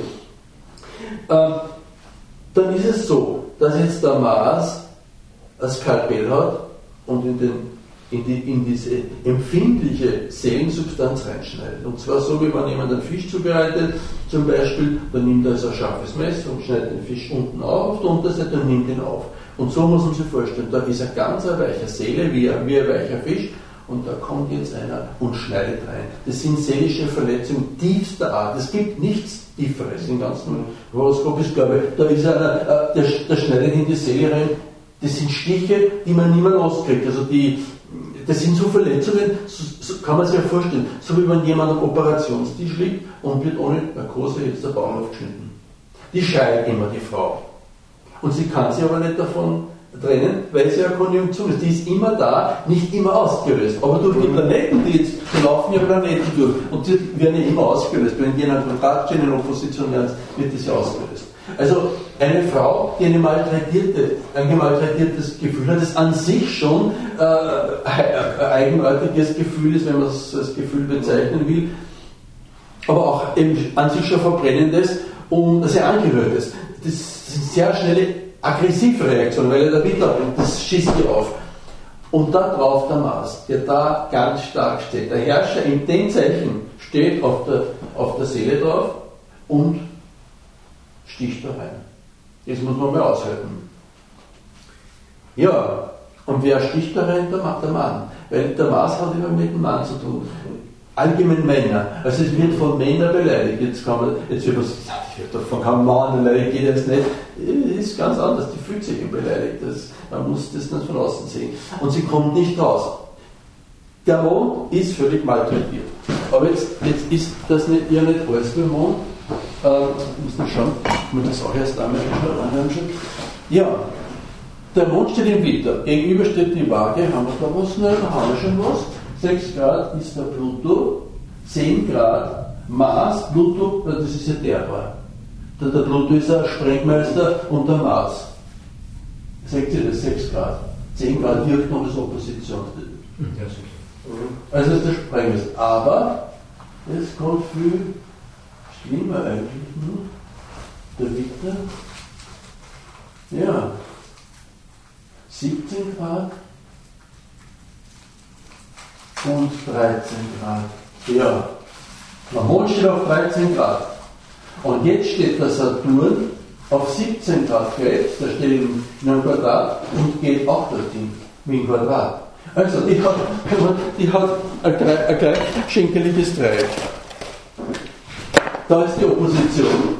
Ähm, dann ist es so, dass jetzt der Mars ein Skalpell hat und in, den, in, die, in diese empfindliche Seelensubstanz reinschneidet. Und zwar so, wie wenn jemand einen Fisch zubereitet, zum Beispiel, dann nimmt er so ein scharfes Messer und schneidet den Fisch unten auf, auf der Unterseite und nimmt ihn auf. Und so muss man sich vorstellen, da ist eine ganz eine weiche Seele, wie ein, wie ein weicher Fisch, und da kommt jetzt einer und schneidet rein. Das sind seelische Verletzungen tiefster Art. Es gibt nichts Tieferes im ganzen Horoskop. Ich glaube, da ist einer, der, der schneidet in die Seele rein. Das sind Stiche, die man nicht mehr loskriegt. Also die, das sind so Verletzungen, so, so kann man sich ja vorstellen, so wie wenn jemand am Operationstisch liegt und wird ohne Narkose jetzt der Bauch aufgeschnitten. Die schreit immer, die Frau. Und sie kann sich aber nicht davon trennen, weil sie ja Konjunktion ist. Die ist immer da, nicht immer ausgelöst. Aber durch die Planeten, die jetzt die laufen ja Planeten durch und die werden ja immer ausgelöst. Wenn die in einem Quadrat stehen, in Opposition werden, wird das ja ausgelöst. Also eine Frau, die eine malträtierte, ein malträtiertes Gefühl hat, das an sich schon äh, ein eigenartiges Gefühl ist, wenn man es als Gefühl bezeichnen will, aber auch eben an sich schon verbrennendes und sehr angehörtes. Das sind sehr schnelle aggressive Reaktionen, weil der Witter, das schießt dir auf. Und da drauf der Mars, der da ganz stark steht. Der Herrscher in dem Zeichen steht auf der, auf der Seele drauf und sticht da rein. Das muss man mal aushalten. Ja, und wer sticht da rein? Der, der Mann. Weil der Mars hat immer mit dem Mann zu tun. Allgemein Männer. Also es wird von Männern beleidigt. Jetzt kann man, jetzt wird man sagen, davon kann man beleidigt, geht das nicht. Das ist ganz anders. Die fühlt sich beleidigt. Das, man muss das nicht von außen sehen. Und sie kommt nicht raus. Der Mond ist völlig malträtiert. Aber jetzt, jetzt ist das nicht, ja nicht alles beim Mond. Ähm, muss man schauen, ob man das auch erst einmal anschauen. Ja, der Mond steht im Widder. Gegenüber steht die Waage. Haben wir da was? Nein, da haben wir schon was. sechs Grad ist der Pluto, zehn Grad Mars, Pluto, das ist ja der war. Der, der Pluto ist ein Sprengmeister und der Mars. Sagt ihr das? sechs Grad. zehn Grad wirkt noch als Opposition. Ja, sicher. Also ist der Sprengmeister. Aber es kommt viel schlimmer eigentlich. Hm? Der Widder. Ja. siebzehn Grad. Und dreizehn Grad. Ja, der Mond steht auf dreizehn Grad. Und jetzt steht der Saturn auf siebzehn Grad Krebs, der steht in einem Quadrat und geht auch dorthin, wie ein Quadrat. Also, die hat, die hat ein, ein gleichschenkeliges Dreieck. Da ist die Opposition.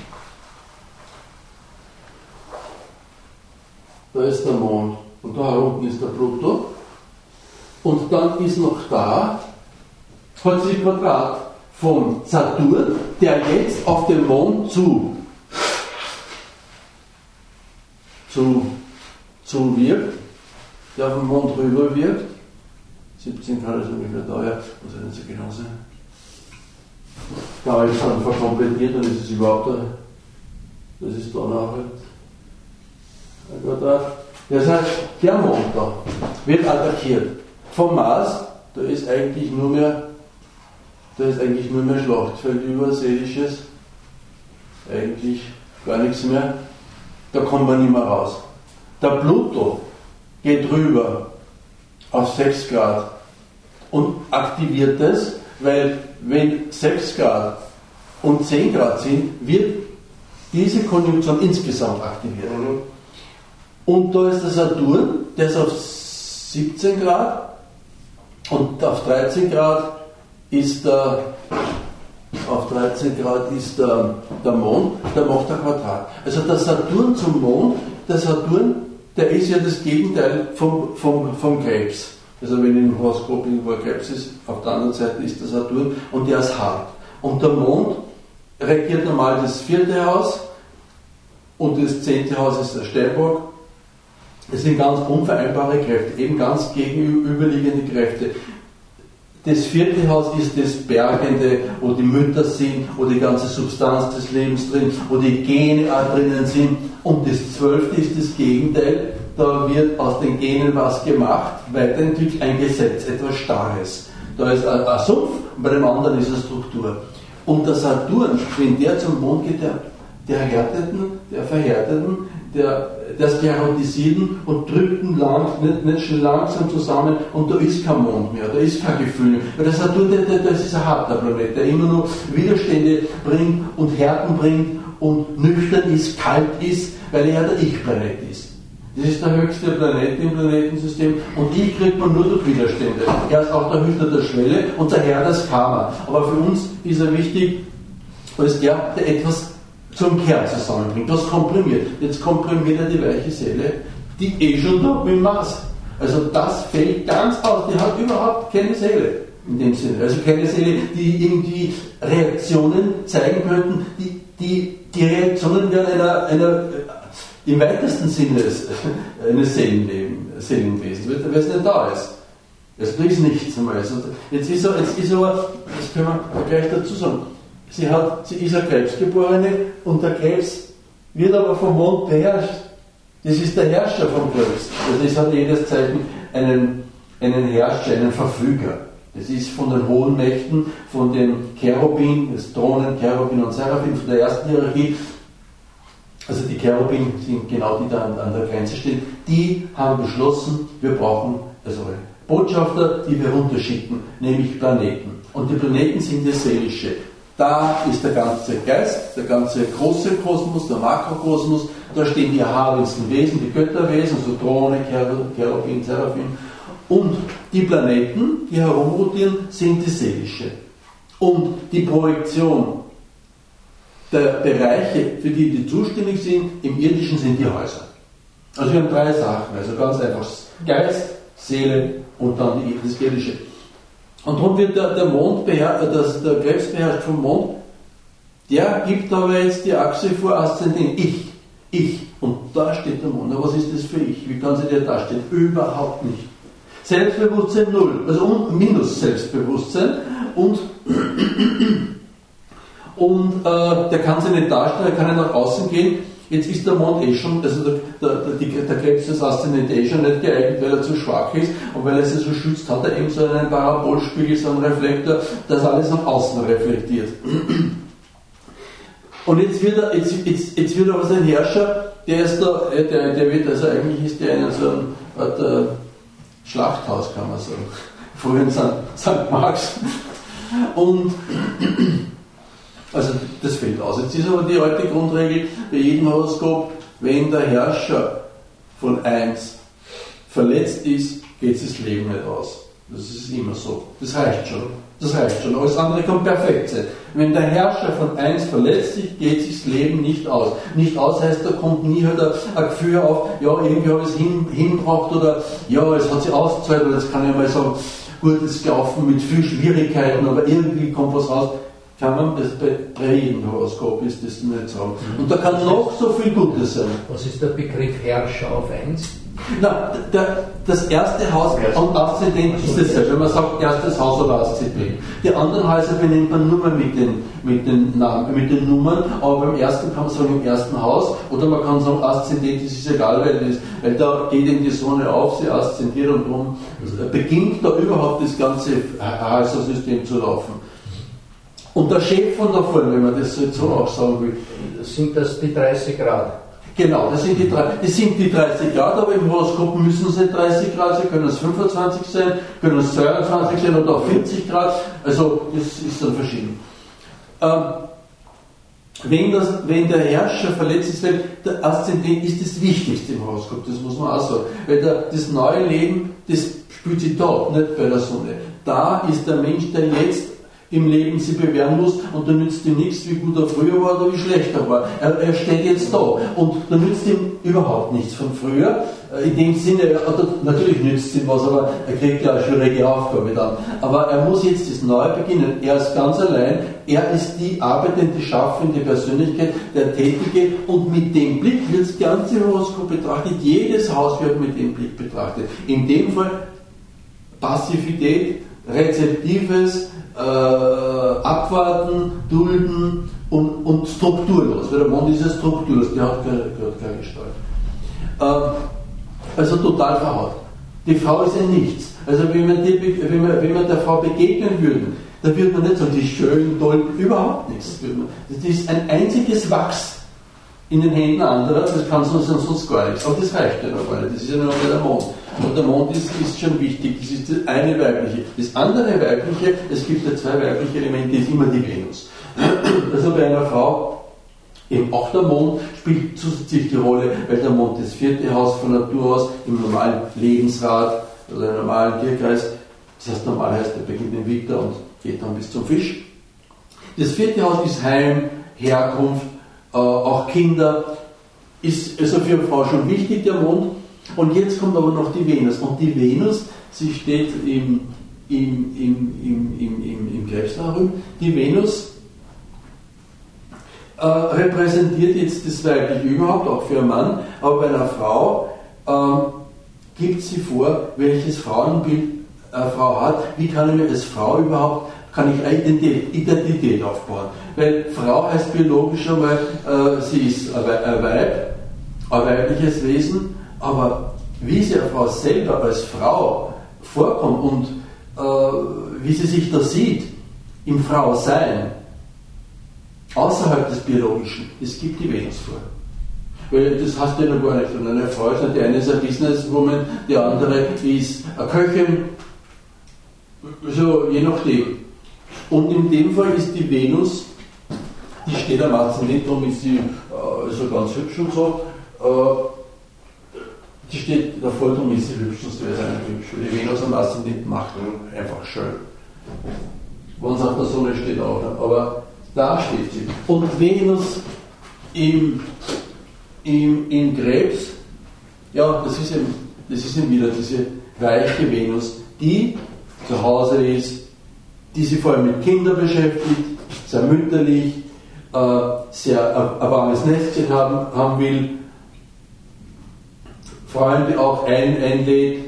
Da ist der Mond. Und da unten ist der Pluto. Und dann ist noch da, hat sich Quadrat vom Saturn, der jetzt auf den Mond zu, zu, zu wirkt, der auf den Mond rüber wirkt. siebzehn Grad ist ungefähr da, ja, muss ja nicht so genau sein. Da ist dann verkomplettiert, dann ist es überhaupt da, das ist da nachher ein Quadrat. Das heißt, der Mond da wird attackiert. Vom Mars, da ist eigentlich nur mehr, da ist eigentlich nur mehr Schlachtfeld über Seelisches, eigentlich gar nichts mehr, da kommt man nicht mehr raus. Der Pluto geht rüber auf sechs Grad und aktiviert das, weil wenn sechs Grad und zehn Grad sind, wird diese Konjunktion insgesamt aktiviert. Und da ist der Saturn, der ist auf siebzehn Grad, und auf dreizehn Grad ist der, auf dreizehn Grad ist der, der Mond, der macht ein Quadrat. Also der Saturn zum Mond, der Saturn, der ist ja das Gegenteil vom, vom, vom Krebs. Also wenn im Horoskop irgendwo ein Krebs ist, auf der anderen Seite ist der Saturn und der ist hart. Und der Mond regiert normal das vierte Haus und das zehnte Haus ist der Steinbock. Das sind ganz unvereinbare Kräfte, eben ganz gegenüberliegende Kräfte. Das vierte Haus ist das Bergende, wo die Mütter sind, wo die ganze Substanz des Lebens drin, wo die Gene auch drinnen sind. Und das zwölfte ist das Gegenteil, da wird aus den Genen was gemacht, weiterentwickelt, ein Gesetz, etwas Starres. Da ist ein, ein Sumpf und bei dem anderen ist eine Struktur. Und der Saturn, wenn der zum Mond geht, der, der Härteten, der Verhärteten, der, der Sklerotisierten und drückt ihn lang, nicht, nicht schnell langsam zusammen und da ist kein Mond mehr, da ist kein Gefühl. Weil der Saturn, der, der, das ist ein harter Planet, der immer nur Widerstände bringt und Härten bringt und nüchtern ist, kalt ist, weil er der Ich-Planet ist. Das ist der höchste Planet im Planetensystem und Ich kriegt man nur durch Widerstände. Er ist auch der Hüter der Schwelle und der Herr des Karma. Aber für uns ist er wichtig, als der, der etwas zum Kern zusammenbringt, das komprimiert. Jetzt komprimiert er die weiche Seele, die eh schon da mit Maß. Also das fällt ganz aus, die hat überhaupt keine Seele in dem Sinne. Also keine Seele, die irgendwie Reaktionen zeigen könnten, die, die, die Reaktionen wären einer, einer im weitesten Sinne eines Seelenleben, Seelenwesen, weil es nicht da ist. Also da ist nichts einmal. Also jetzt ist er, jetzt ist er, das können wir gleich dazu sagen, sie, hat, sie ist eine Krebsgeborene und der Krebs wird aber vom Mond beherrscht. Das ist der Herrscher vom Krebs. Also es hat jedes Zeichen einen, einen Herrscher, einen Verfüger. Das ist von den hohen Mächten, von den Cherubim, das Thronen, Cherubim und Seraphim, von der ersten Hierarchie. Also die Cherubim sind genau die, die da an, an der Grenze stehen. Die haben beschlossen, wir brauchen also Botschafter, die wir runterschicken, nämlich Planeten. Und die Planeten sind das Seelische. Da ist der ganze Geist, der ganze große Kosmos, der Makrokosmos, da stehen die erhabensten Wesen, die Götterwesen, also Throne, Cherubim, Seraphim. Und die Planeten, die herumrotieren, sind das Seelische. Und die Projektion der Bereiche, für die die zuständig sind, im Irdischen sind die Häuser. Also wir haben drei Sachen, also ganz einfach Geist, Seele und dann die, das Irdische. Und darum wird der, der Mond beherrscht, das, der Krebs beherrscht vom Mond, der gibt aber jetzt die Achse vor Aszendent, ich, ich. Und da steht der Mond. Aber was ist das für ich? Wie kann sie dir darstellen? Überhaupt nicht. Selbstbewusstsein null, also minus Selbstbewusstsein und, und äh, der kann sich nicht darstellen, er kann nicht nach außen gehen. Jetzt ist der Mond eh schon, also der, der, der, der Krebs des Aszendent eh schon nicht geeignet, weil er zu schwach ist und weil er sich so schützt, hat er eben so einen Parabolspiegel, so einen Reflektor, das alles nach außen reflektiert. Und jetzt wird er, jetzt, jetzt, jetzt wird er aber sein Herrscher, der ist da, der, der wird, also eigentlich ist der in so einem Art, äh, Schlachthaus, kann man sagen. Früher in Sankt Marx. Und also das fällt aus. Jetzt ist aber die alte Grundregel bei jedem Horoskop, wenn der Herrscher von eins verletzt ist, geht es das Leben nicht aus. Das ist immer so. Das reicht schon. Das reicht schon. Alles andere kann perfekt sein. Wenn der Herrscher von eins verletzt sich, geht sich das Leben nicht aus. Nicht aus heißt, da kommt nie halt ein, ein Gefühl auf, ja, irgendwie habe ich es hin, hingebracht oder ja, es hat sich ausgezahlt oder jetzt kann ich mal sagen, gut, es ist gelaufen mit viel Schwierigkeiten, aber irgendwie kommt was raus. Kann man das bei, bei jedem Horoskop ist das nicht sagen. Und da kann noch so viel Gutes sein. Was ist der Begriff Herrscher auf eins? Na, der, das erste Haus und Aszendent ist dasselbe, wenn man sagt erstes Haus oder Aszendent. Die anderen Häuser benennt man nur mal mit den, mit den Namen, mit den Nummern, aber beim ersten kann man sagen im ersten Haus oder man kann sagen Aszendent, das ist egal, weil, das, weil da geht eben die Sonne auf, sie aszendiert und darum beginnt da überhaupt das ganze Häusersystem zu laufen. Und der Chef von da vorne, wenn man das so auch sagen will, sind das die dreißig Grad? Genau, das sind die, das sind die dreißig Grad, aber im Horoskop müssen es nicht dreißig Grad sein, können es fünfundzwanzig sein, können es zweiundzwanzig sein oder auch vierzig Grad, also das ist dann verschieden. Ähm, wenn, das, wenn der Herrscher verletzt ist, weil der Aszendent ist das Wichtigste im Horoskop, das muss man auch sagen, weil der, das neue Leben, das spielt sich da, nicht bei der Sonne. Da ist der Mensch, der jetzt im Leben sie bewähren muss und da nützt ihm nichts, wie gut er früher war oder wie schlecht er war. Er, er steht jetzt da und da nützt ihm überhaupt nichts von früher. In dem Sinne, oder natürlich nützt ihm was, aber er kriegt ja eine schwierige Aufgabe dann. Aber er muss jetzt das Neue beginnen. Er ist ganz allein, er ist die arbeitende, schaffende Persönlichkeit, der Tätige und mit dem Blick wird das ganze Horoskop betrachtet, jedes Haus wird mit dem Blick betrachtet. In dem Fall Passivität, Rezeptives, äh, Abwarten, Dulden und, und strukturlos. Weil der Mond ist ja strukturlos, der hat keine, der hat keine Gestalt. Äh, also total verhaut. Die Frau ist ein Nichts. Also wenn man, die, wenn man, wenn man der Frau begegnen würde, da würde man nicht sagen, die ist schön, toll, überhaupt nichts. Das ist ein einziges Wachs in den Händen anderer, das kann sonst, sonst gar nichts. Aber das reicht ja noch gar nicht, das ist ja noch der Mond. Und der Mond ist, ist schon wichtig, das ist das eine weibliche. Das andere weibliche, es gibt ja zwei weibliche Elemente, ist immer die Venus. Also bei einer Frau, eben auch der Mond spielt zusätzlich die Rolle, weil der Mond das vierte Haus von Natur aus im normalen Lebensrad, also im normalen Tierkreis, das heißt normal heißt, er beginnt im Widder und geht dann bis zum Fisch. Das vierte Haus ist Heim, Herkunft, äh, auch Kinder, ist also für eine Frau schon wichtig, der Mond. Und jetzt kommt aber noch die Venus. Und die Venus, sie steht im, im, im, im, im, im, im Krebsler herum. Die Venus äh, repräsentiert jetzt das Weibliche überhaupt, auch für einen Mann. Aber bei einer Frau äh, gibt sie vor, welches Frauenbild eine Frau hat. Wie kann ich mir als Frau überhaupt, kann ich eine Identität aufbauen? Weil Frau heißt biologisch einmal, äh, sie ist ein Weib, ein weibliches Wesen. Aber wie sie eine Frau selber als Frau vorkommt und äh, wie sie sich da sieht, im Frausein, außerhalb des Biologischen, das gibt die Venus vor. Weil das hast du ja noch gar nicht. Und eine Frau ist nicht, die eine ist eine Businesswoman, die andere ist eine Köchin, so je nachdem. Und in dem Fall ist die Venus, die steht am Aszendent, darum ist sie äh, so ganz hübsch und so, äh, die steht davor, darum ist sie hübsch, sonst wäre sie nicht hübsch. Die Venus am Aszendent macht einfach schön. Wenn es auf der Sonne steht auch, aber da steht sie. Und Venus im, im, im Krebs, ja, das ist, eben, das ist eben wieder diese weiche Venus, die zu Hause ist, die sich vor allem mit Kindern beschäftigt, sehr mütterlich, äh, sehr ein, ein warmes Nestchen haben, haben will, Freunde auch ein, einlädt.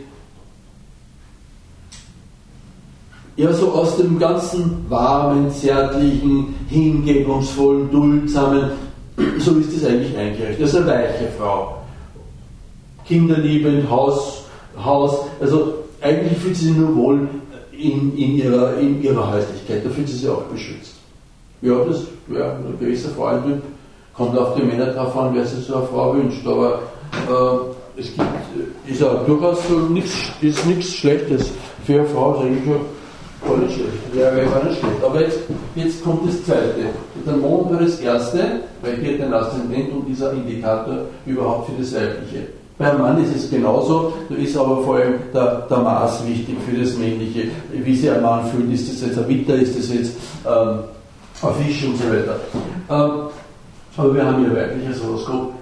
Ja, so aus dem ganzen warmen, zärtlichen, hingebungsvollen, duldsamen, so ist es eigentlich eingerichtet. Das ist eine weiche Frau. Kinderliebend, Haus, Haus, also eigentlich fühlt sie sich nur wohl in, in, ihrer, in ihrer Häuslichkeit, da fühlt sie sich auch beschützt. Ja, das wäre ein gewisser Frauentyp, kommt auf die Männer drauf an, wer sich so eine Frau wünscht, aber äh, es gibt, ist ja durchaus so nichts, ist nichts Schlechtes. Für eine Frau ist eigentlich schon gar nicht schlecht. Ja, wäre gar nicht schlecht. Aber jetzt, jetzt kommt das Zweite. Der Mond war das Erste, weil hier den Aszendent und dieser Indikator überhaupt für das Weibliche. Beim Mann ist es genauso, da ist aber vor allem der, der Maß wichtig für das Männliche. Wie sich ein Mann fühlt, ist das jetzt ein Widder, ist das jetzt ähm, ein Fisch und so weiter. Ähm, aber wir haben hier ein weibliches Horoskop.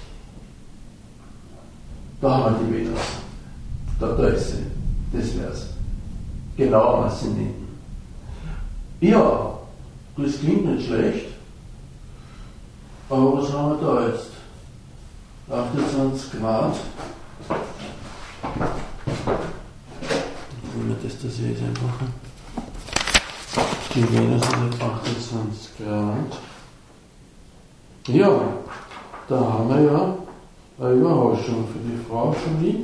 Da haben wir die Venus. Da, da ist sie. Das wäre es. Genau am Aszendenten. Ja, das klingt nicht schlecht. Aber was haben wir da jetzt? achtundzwanzig Grad. Wenn wir das da sehe, ist einfach. Die Venus hat achtundzwanzig Grad. Ja, da haben wir ja eine Überraschung für die Frau schon mit.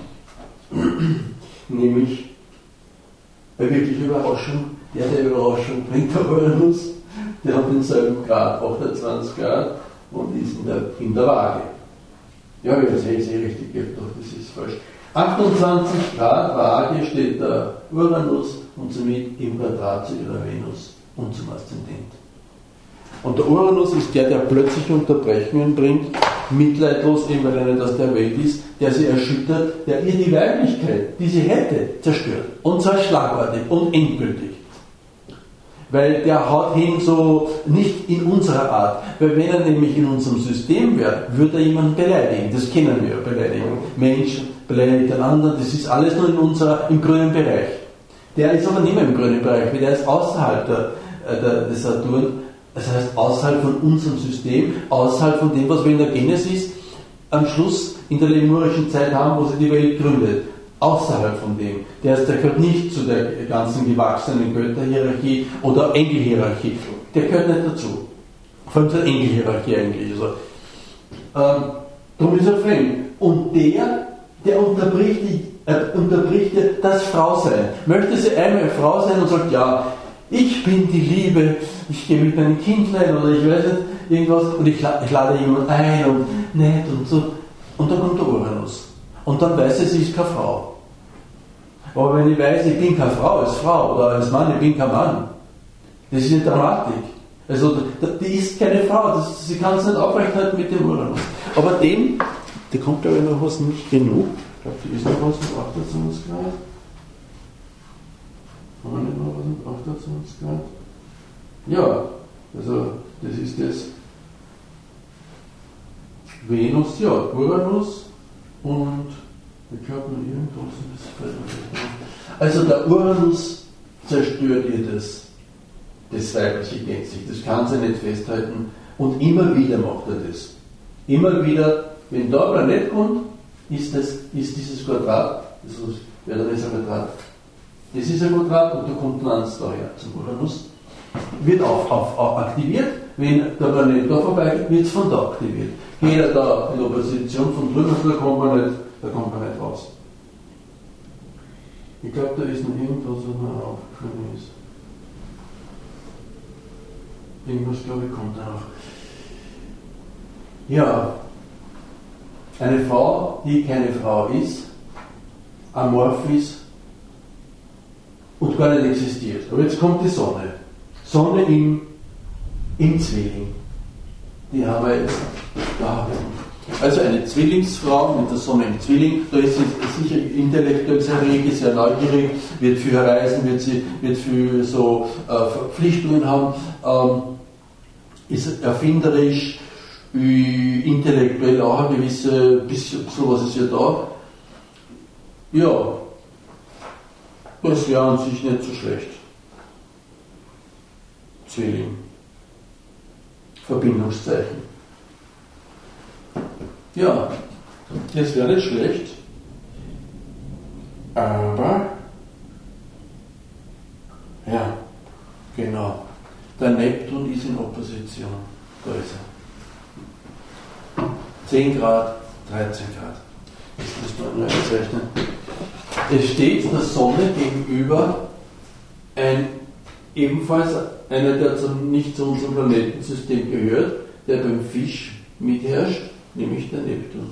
Nämlich eine wirkliche Überraschung. Der, der Überraschung bringt der Uranus, der hat denselben Grad, achtundzwanzig Grad, und ist in der, in der Waage. Ja, ich sehe es eh richtig, doch das ist falsch. achtundzwanzig Grad Waage steht der Uranus und somit im Quadrat zu ihrer Venus und zum Aszendent. Und der Uranus ist der, der plötzlich Unterbrechungen bringt, mitleidlos, eben weil er nicht aus der Welt ist, der sie erschüttert, der ihr die Weiblichkeit, die sie hätte, zerstört. Und zwar schlagartig und endgültig. Weil der haut hin so nicht in unserer Art. Weil wenn er nämlich in unserem System wäre, würde er jemanden beleidigen. Das kennen wir, Beleidigung. Mensch beleidigt den anderen, das ist alles nur in unserer, im grünen Bereich. Der ist aber nicht mehr im grünen Bereich, weil der ist außerhalb der, der, des Saturn, das heißt außerhalb von unserem System, außerhalb von dem, was wir in der Genesis am Schluss in der lemurischen Zeit haben, wo sie die Welt gründet. Außerhalb von dem. Der, ist, der gehört nicht zu der ganzen gewachsenen Götterhierarchie oder Engelhierarchie. Der gehört nicht dazu. Vor allem zur Engelhierarchie eigentlich. Also, ähm, darum ist er fremd. Und der, der unterbricht, die, äh, unterbricht das Frausein. Möchte sie einmal Frau sein und sagt, ja, ich bin die Liebe, ich gehe mit meinem Kindlein oder ich weiß nicht, irgendwas, und ich, ich lade jemanden ein und nett und so. Und dann kommt der Uranus. Und dann weiß sie, sie ist keine Frau. Aber wenn ich weiß, ich bin keine Frau als Frau oder als Mann, ich bin kein Mann, das ist eine Dramatik. Also die ist keine Frau, das, sie kann es nicht aufrechnen mit dem Uranus. Aber dem, der kommt glaube ich noch was nicht genug. Ich glaube, die ist noch was mit achtundzwanzig Grad. Haben wir nicht noch was mit achtundzwanzig Grad? Ja, also das ist das Venus, ja, Uranus. Und ich glaube noch irgendwas. Also der Uranus zerstört ihr das, das Weibliche gänzlich. Das kann sie nicht festhalten. Und immer wieder macht er das. Immer wieder, wenn da ein Planet kommt, ist, das, ist dieses Quadrat, das wäre dann ein Quadrat. Das ist ein Quadrat und da kommt ein eins daher zum Uranus. Wird auf, auf, auf aktiviert. Wenn der Planet da vorbeigeht, wird es von da aktiviert. Geht er da in Opposition von drüben, da kommt man nicht, da kommt man nicht raus. Ich glaube, da ist noch irgendwas, was mir aufgefallen ist. Irgendwas, glaube ich, kommt da noch. Ja, eine Frau, die keine Frau ist, amorph ist und gar nicht existiert. Aber jetzt kommt die Sonne. Sonne im, im Zwilling. Die haben wir jetzt da. Also eine Zwillingsfrau mit der Sonne im Zwilling, da ist sie sicher intellektuell sehr rege, sehr neugierig, wird viel reisen, wird, sie, wird viel so äh, Verpflichtungen haben, ähm, ist erfinderisch, intellektuell auch ein gewisse, bisschen sowas ist ja da. Ja, das wäre an sich nicht so schlecht. Zwilling. Verbindungszeichen. Ja, das wäre nicht schlecht, aber ja, genau, der Neptun ist in Opposition, da ist er. zehn Grad, dreizehn Grad. Das muss man nur einzeichnen. Es steht der Sonne gegenüber ein ebenfalls einer, der zum, nicht zu unserem Planetensystem gehört, der beim Fisch mitherrscht, nämlich der Neptun.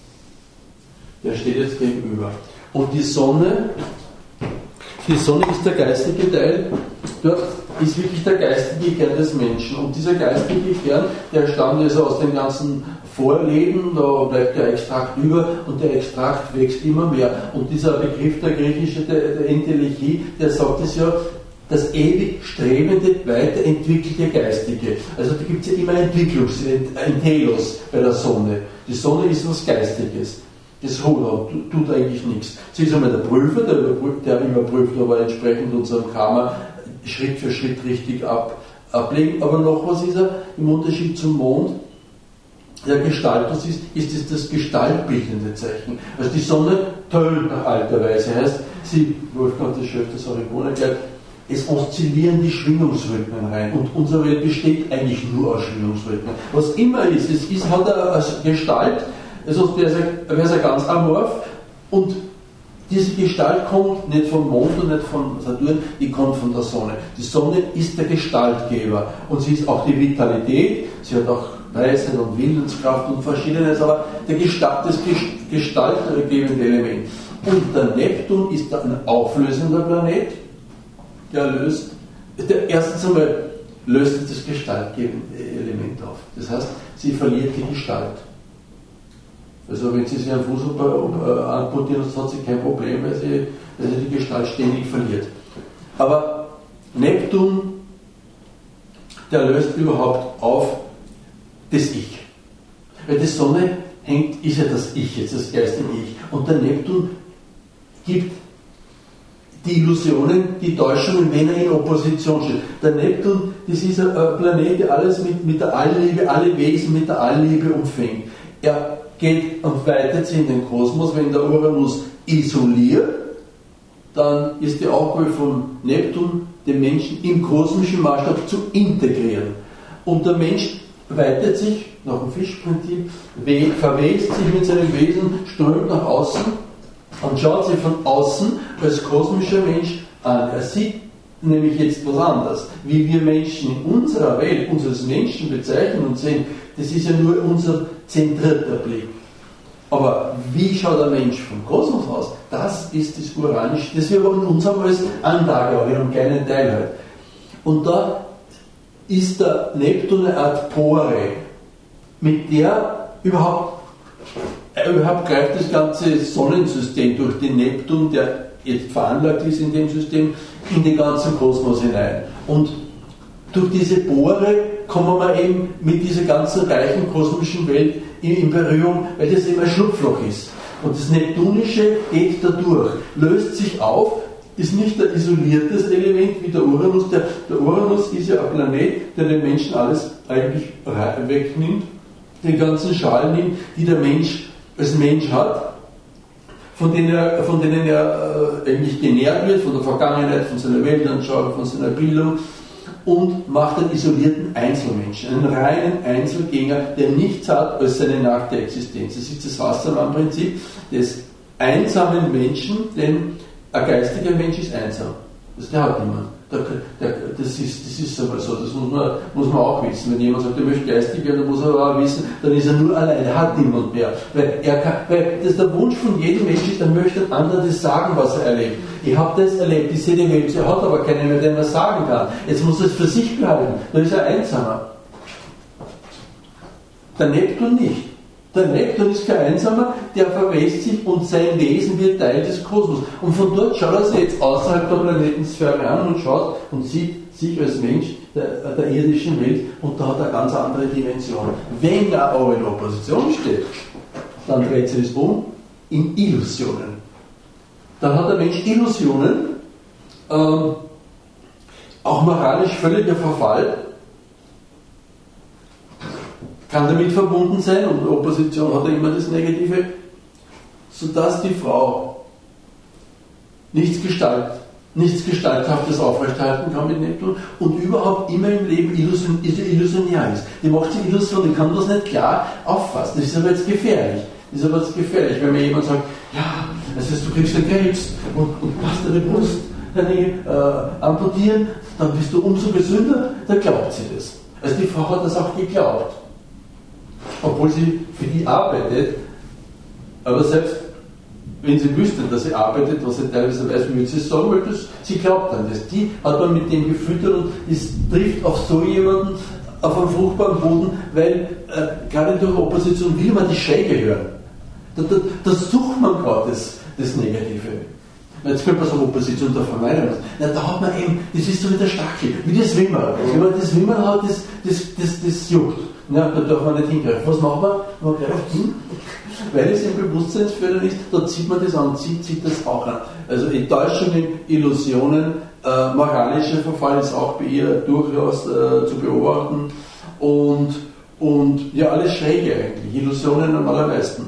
Der steht jetzt gegenüber. Und die Sonne, die Sonne ist der geistige Teil, dort ist wirklich der geistige Kern des Menschen. Und dieser geistige Kern, der stammt also aus den ganzen Vorleben, da bleibt der Extrakt über und der Extrakt wächst immer mehr. Und dieser Begriff, der griechische, der, der Entelechie, der sagt es ja, das ewig strebende, weiterentwickelte Geistige. Also da gibt es ja immer Entwicklungs-, ein Telos bei der Sonne. Die Sonne ist was Geistiges. Das Ruder tut eigentlich nichts. Sie ist einmal der Prüfer, der, überprüft, der überprüft aber entsprechend unserem Karma Schritt für Schritt richtig ab, ablegen. Aber noch was ist er im Unterschied zum Mond? Der Gestaltus ist, ist es das gestaltbildende Zeichen. Also die Sonne tölt nach alter Weise. Heißt, sie, Wolfgang das Chef des Origone erklärt, es oszillieren die Schwingungsrhythmen rein und unsere Welt besteht eigentlich nur aus Schwingungsrhythmen. Was immer ist, es ist, hat er als Gestalt, also wäre es ja ganz amorph und diese Gestalt kommt nicht vom Mond und nicht von Saturn, die kommt von der Sonne. Die Sonne ist der Gestaltgeber und sie ist auch die Vitalität, sie hat auch Weisheit und Willenskraft und Verschiedenes, aber der Gestalt, das gestaltgebende Element. Und der Neptun ist ein auflösender Planet, der löst, der erstens einmal löst das gestaltgebende Element auf. Das heißt, sie verliert die Gestalt. Also wenn sie sich einen Fuß amputieren, hat sie kein Problem, weil sie, weil sie die Gestalt ständig verliert. Aber Neptun der löst überhaupt auf das Ich. Weil die Sonne hängt, ist ja das Ich jetzt, das erste Ich. Und der Neptun gibt die Illusionen, die Täuschungen, wenn er in Opposition steht. Der Neptun, das ist ein Planet, der alles mit, mit der Allliebe, alle Wesen mit der Allliebe umfängt. Er geht und weitet sich in den Kosmos. Wenn der Uranus isoliert, dann ist die Aufgabe von Neptun, den Menschen im kosmischen Maßstab zu integrieren. Und der Mensch weitet sich nach dem Fischprinzip, verwest sich mit seinem Wesen, strömt nach außen und schaut sich von außen als kosmischer Mensch an. Er sieht nämlich jetzt was anderes. Wie wir Menschen in unserer Welt, uns als Menschen bezeichnen und sehen, das ist ja nur unser zentrierter Blick. Aber wie schaut der Mensch vom Kosmos aus? Das ist das Uranische, das wir aber in uns haben als Anlage, aber in einem kleinen Teil halt. Und da ist der Neptun eine Art Pore, mit der überhaupt, überhaupt greift das ganze Sonnensystem durch den Neptun, der jetzt veranlagt ist in dem System, in den ganzen Kosmos hinein. Und durch diese Pore kommen wir eben mit dieser ganzen reichen kosmischen Welt in Berührung, weil das eben ein Schlupfloch ist. Und das Neptunische geht da durch, löst sich auf, ist nicht ein isoliertes Element wie der Uranus. Der, der Uranus ist ja ein Planet, der den Menschen alles eigentlich wegnimmt, den ganzen Schalen nimmt, die der Mensch als Mensch hat, von denen er, von denen er äh, eigentlich genährt wird, von der Vergangenheit, von seiner Weltanschauung, von seiner Bildung, und macht einen isolierten Einzelmenschen, einen reinen Einzelgänger, der nichts hat als seine nackte Existenz. Das ist das Wassermann-Prinzip des einsamen Menschen, denn ein geistiger Mensch ist einsam. Das, der hat niemand. Der, der, das, ist, das ist aber so, das muss man, muss man auch wissen. Wenn jemand sagt, er möchte geistig werden, dann muss er aber auch wissen, dann ist er nur allein, er hat niemand mehr. Weil, er kann, weil das der Wunsch von jedem Menschen ist, er möchte einem anderen das sagen, was er erlebt. Ich habe das erlebt, ich sehe die Welt, er hat aber keinen mehr, der mir sagen kann. Jetzt muss er es für sich behalten, dann ist er einsamer. Der Neptun nicht. Der Neptun ist kein Einsamer, der verwest sich und sein Wesen wird Teil des Kosmos. Und von dort schaut er sich jetzt außerhalb der Planetensphäre an und schaut und sieht sich als Mensch der, der irdischen Welt, und da hat er eine ganz andere Dimension. Wenn er aber in Opposition steht, dann dreht sich das um in Illusionen. Dann hat der Mensch Illusionen, ähm, auch moralisch völliger Verfall, kann damit verbunden sein, und Opposition hat ja immer das Negative, sodass die Frau nichts Gestalt, nichts Gestalthaftes aufrechterhalten kann mit Neptun und überhaupt immer im Leben illusion, illusionär ist. Die macht sich Illusion, die kann das nicht klar auffassen. Das ist aber jetzt gefährlich. Das ist aber jetzt gefährlich, wenn mir jemand sagt, ja, das heißt, du kriegst den Krebs und, und machst deine Brust deine, äh, amputieren, dann bist du umso gesünder, dann glaubt sie das. Also die Frau hat das auch geglaubt. Obwohl sie für die arbeitet, aber selbst wenn sie wüsste, dass sie arbeitet, was sie teilweise weiß, würde sie es sagen, weil das, sie glaubt dann das. Die hat man mit dem gefüttert und es trifft auf so jemanden auf einem fruchtbaren Boden, weil äh, gerade durch Opposition will man die Schräge hören. Da, da, da sucht man gerade das, das Negative. Jetzt könnte man sagen, Opposition, da vermeiden wir es. Da hat man eben, das ist so wie der Stachel, wie das Wimmer. Wenn man das Wimmer hat, das, das, das, das juckt. Ja, da darf man nicht hingreifen. Was macht man? Man greift hin, weil es im Bewusstseinsförder ist, da zieht man das an, zieht, zieht das auch an. Also Enttäuschungen, Illusionen, äh, moralischer Verfall ist auch bei ihr durchaus äh, zu beobachten, und, und ja, alles Schräge eigentlich, Illusionen am allermeisten.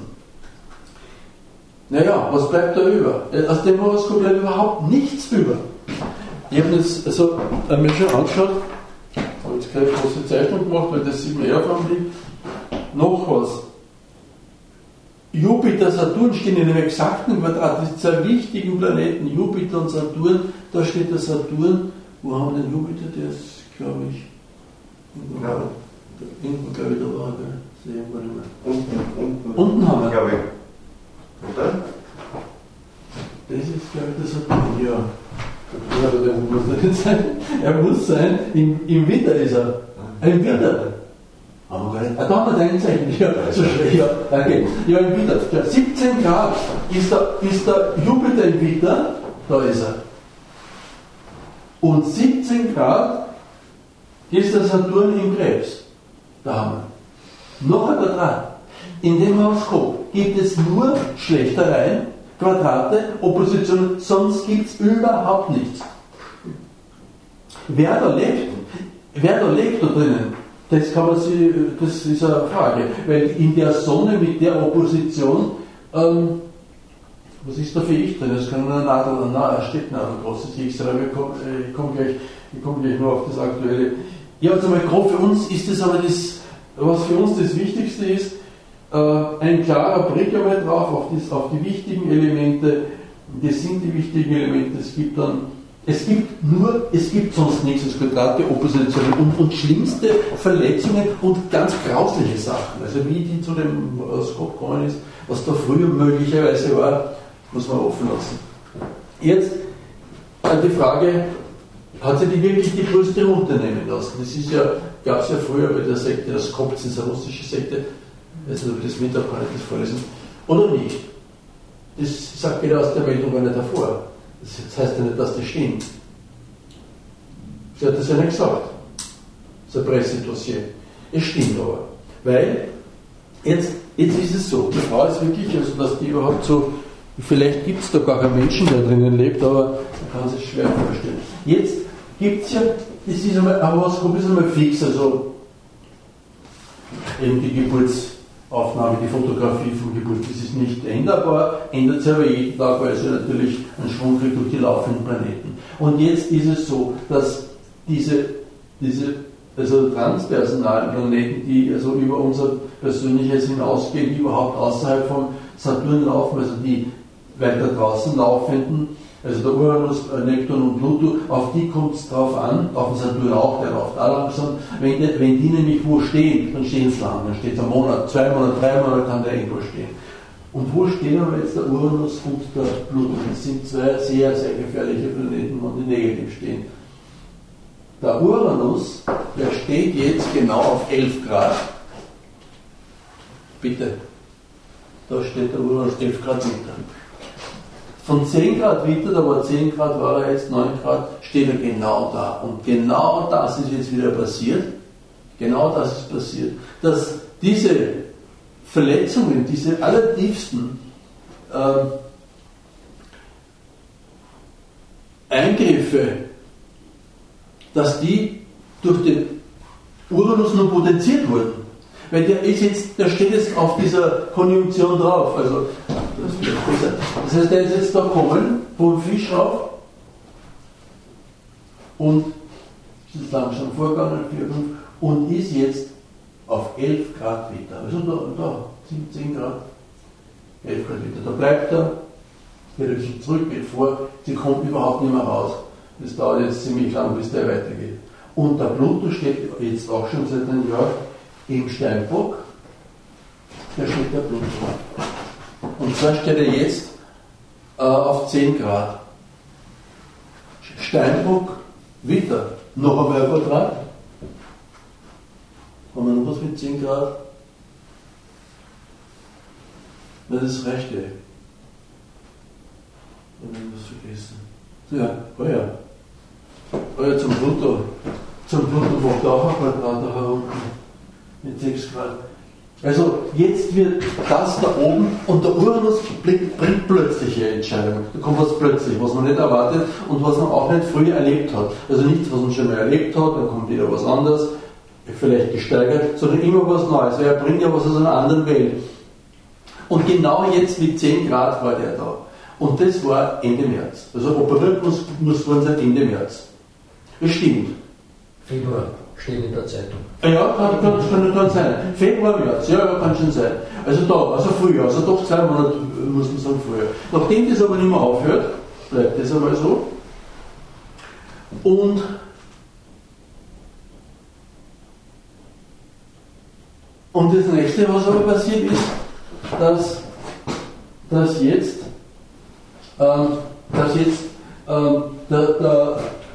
Naja, was bleibt da über? Aus dem Horoskop bleibt überhaupt nichts über. Ich habe jetzt also, äh, mir schon angeschaut, habe jetzt keine große Zeichnung gemacht, weil das sieht man eher vom Blick. Noch was. Jupiter, Saturn stehen in einem exakten Quadrat, die zwei wichtigen Planeten, Jupiter und Saturn. Da steht der Saturn. Wo haben wir den Jupiter? Der ist, glaube ich, irgendwo, ja. irgendwo glaube ich, da war er. Sehe ich mal nicht mehr. Unten, unten. Unten haben wir. Glaube ich. Oder? Das ist, glaube ich, der Saturn, ja. Ja, aber der muss er nicht sein. Er muss sein, im, im Winter ist er. Im Winter. Haben wir gar nicht. Ah, da haben wir den Zeichen. Ja, so schräg. Ja, okay. Ja, im Winter. Ja, siebzehn Grad ist der, ist der Jupiter im Winter. Da ist er. Und siebzehn Grad Hier ist der Saturn im Krebs. Da haben wir. Noch ein Quadrat. In dem Horoskop gibt es nur Schlechtereien, Quadrate, Oppositionen, sonst gibt es überhaupt nichts. Wer da lebt, wer da lebt da drinnen, das kann man sich, das ist eine Frage, weil in der Sonne mit der Opposition, ähm, was ist da für ich drin? Das kann eine Nadel, na, da steht noch ein großes X, aber ich komme komm gleich, komm gleich nur auf das Aktuelle. Ja, also mal grob für uns ist das aber das, was für uns das Wichtigste ist, äh, ein klarer Blick einmal drauf auf, das, auf die wichtigen Elemente. Das sind die wichtigen Elemente. Es gibt dann, es gibt nur, es gibt sonst nichts, es Quadrate, Oppositionen und, und schlimmste Verletzungen und ganz grausliche Sachen. Also wie die zu dem Horoskop gekommen ist, was da früher möglicherweise war, muss man offen lassen. Jetzt die Frage, hat sie die wirklich die Brüste runternehmen lassen? Das ist ja, gab es ja früher bei der Sekte, das Kopf ist eine russische Sekte, also das Mittag kann ich das vorlesen, oder nicht? Das sagt jeder aus der Meldung gar nicht davor. Das heißt ja nicht, dass das stimmt. Sie hat das ja nicht gesagt. Das ist ein Pressedossier. Es stimmt aber. Weil, jetzt, jetzt ist es so, die Frau ist wirklich, also dass die überhaupt so, vielleicht gibt es da gar keinen Menschen, der drinnen lebt, aber man kann sich schwer vorstellen. Jetzt gibt es ja, das ist einmal, aber was ist einmal fix, also eben die Geburtsaufnahme, die Fotografie von Geburt, das ist nicht änderbar, ändert sich aber jeden Tag, weil sie natürlich einen Schwung kriegt durch die laufenden Planeten. Und jetzt ist es so, dass diese, diese also transpersonalen Planeten, die also über unser Persönliches hinausgehen, die überhaupt außerhalb vom Saturn laufen, also die weiter draußen laufenden, also der Uranus, Neptun und Pluto, auf die kommt es drauf an, auf den Saturn auch, der läuft da langsam. Wenn, wenn die nämlich wo stehen, dann stehen sie lang, dann steht es ein Monat, zwei Monate, drei Monate kann der irgendwo stehen. Und wo stehen aber jetzt der Uranus und der Pluto? Das sind zwei sehr, sehr gefährliche Planeten, die negativ stehen. Der Uranus, der steht jetzt genau auf elf Grad. Bitte. Da steht der Uranus elf Grad Winter. Von zehn Grad Winter, da war zehn Grad, war er jetzt neun Grad, steht er genau da. Und genau das ist jetzt wieder passiert. Genau das ist passiert. Dass diese Verletzungen, diese allertiefsten äh, Eingriffe, dass die durch den Uranus nur potenziert wurden. Weil der ist jetzt, der steht jetzt auf dieser Konjunktion drauf. Also, das heißt, der ist jetzt da gekommen, vom Fisch rauf und ist langsam vorgegangen, vier, fünf, und ist jetzt auf elf Grad wieder. Also da, da, zehn Grad, elf Grad wieder. Da bleibt er, geht ein bisschen zurück, geht vor, sie kommt überhaupt nicht mehr raus. Das dauert jetzt ziemlich lang, bis der weitergeht. Und der Pluto steht jetzt auch schon seit einem Jahr im Steinbock, da steht der Pluto. Und zwar steht er jetzt äh, auf zehn Grad. Steinbock, Witter, noch einmal ein Quadrat. Haben wir noch was mit zehn Grad? Na, das reicht eh. Ich habe irgendwas vergessen. Ja, heuer. Heuer zum Pluto. Zum Pluto macht auch ein Quadrat da herunten. Mit sechs Grad. Also jetzt wird das da oben und der Uranus bringt, bringt plötzliche Entscheidungen. Da kommt was plötzlich, was man nicht erwartet und was man auch nicht früher erlebt hat. Also nichts, was man schon mal erlebt hat, dann kommt wieder was anderes, vielleicht gesteigert, sondern immer was Neues. Weil er bringt ja was aus einer anderen Welt. Und genau jetzt mit zehn Grad war der da. Und das war Ende März. Also operiert muss, muss worden sein Ende März. Das stimmt. Februar steht in der Zeitung. Ja, kann, kann, kann, kann sein. Februar, März, ja, ja, kann schon sein. Also da, also früher, also doch zwei Monate, muss man sagen, früher. Nachdem das aber nicht mehr aufhört, bleibt das einmal so. Und und das nächste, was aber passiert ist, dass, dass jetzt, ähm, dass jetzt ähm, der, der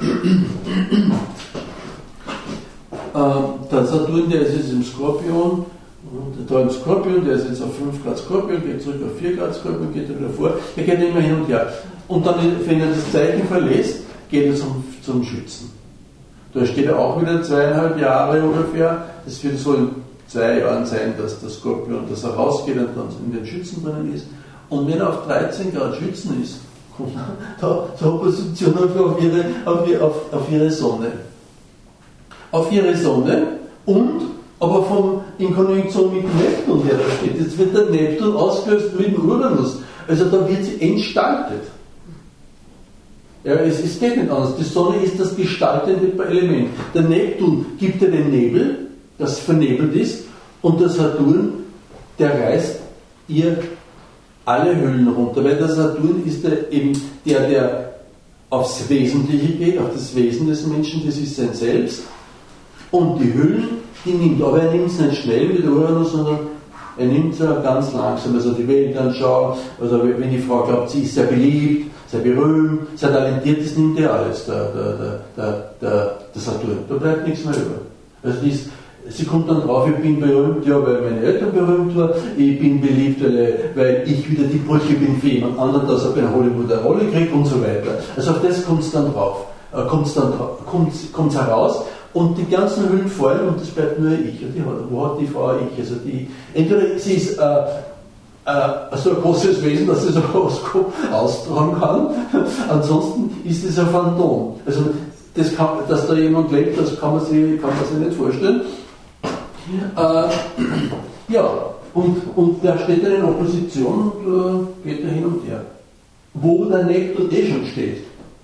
der Saturn, der ist jetzt im Skorpion, und da im Skorpion, der ist jetzt auf fünf Grad Skorpion, geht zurück auf vier Grad Skorpion, geht er wieder vor, der geht immer hin und her. Und dann, wenn er das Zeichen verlässt, geht er zum, zum Schützen. Da steht er auch wieder zweieinhalb Jahre ungefähr. Das wird so in zwei Jahren sein, dass der Skorpion, dass er rausgeht und dann in den Schützen drinnen ist. Und wenn er auf dreizehn Grad Schützen ist, kommt da zur Opposition auf ihre, auf, ihre, auf, auf ihre Sonne. Auf ihre Sonne und aber vom, in Konjunktion mit dem Neptun, der da steht. Jetzt wird der Neptun ausgelöst mit dem Uranus. Also da wird sie entstaltet. Ja, es, es geht nicht anders. Die Sonne ist das gestaltende Element. Der Neptun gibt ja den Nebel, das vernebelt ist, und der Saturn, der reißt ihr alle Hüllen runter, weil der Saturn ist der, eben der, der aufs Wesentliche geht, auf das Wesen des Menschen, das ist sein Selbst, und die Hüllen, die nimmt, aber er nimmt es nicht schnell wie der Uranus, sondern er nimmt es ja ganz langsam, also die Weltanschauung, also wenn die Frau glaubt, sie ist sehr beliebt, sehr berühmt, sehr talentiert, das nimmt er alles, der, der, der, der, der Saturn, da bleibt nichts mehr über. Also dies, sie kommt dann drauf, ich bin berühmt, ja, weil meine Eltern berühmt waren, ich bin beliebt, weil, weil ich wieder die Brüche bin für jemand anderen, dass er bei Hollywood eine Rolle kriegt und so weiter. Also auf das kommt es dann drauf, äh, kommt es dann kommt's, kommt's heraus und die ganzen Hüllen fallen und das bleibt nur ich. Und die, wo hat die Frau ich? Also die, entweder sie ist äh, äh, so ein großes Wesen, dass sie so ein Horoskop austragen kann, ansonsten ist es ein Phantom. Also das kann, dass da jemand lebt, das kann man sich, kann man sich nicht vorstellen. Äh, ja, und, und der steht dann in Opposition und äh, geht da hin und her. Wo der Neptun eh schon steht.